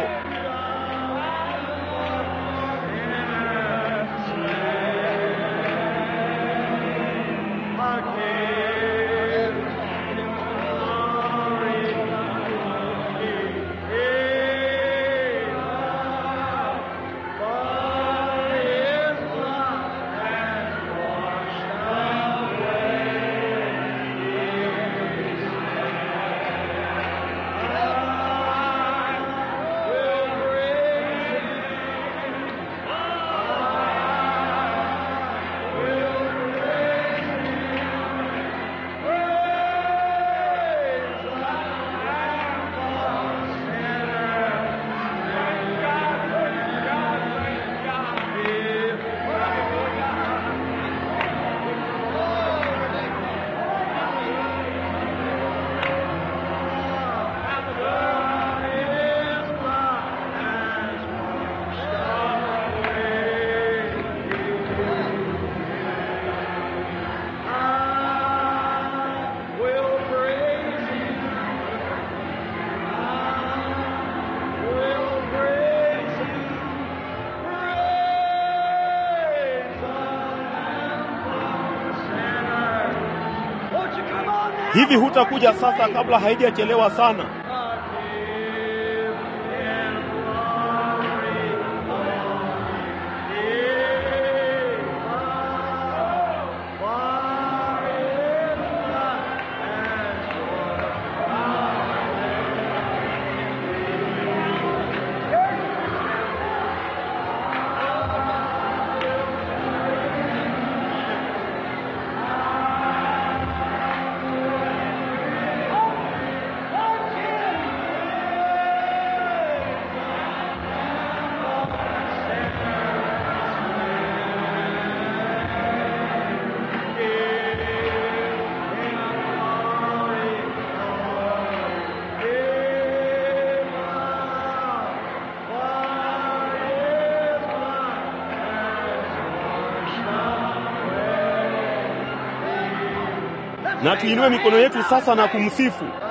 Hivi hutakuja sasa kabla haijachelewa sana? Na tuinue mikono yetu sasa na kumsifu.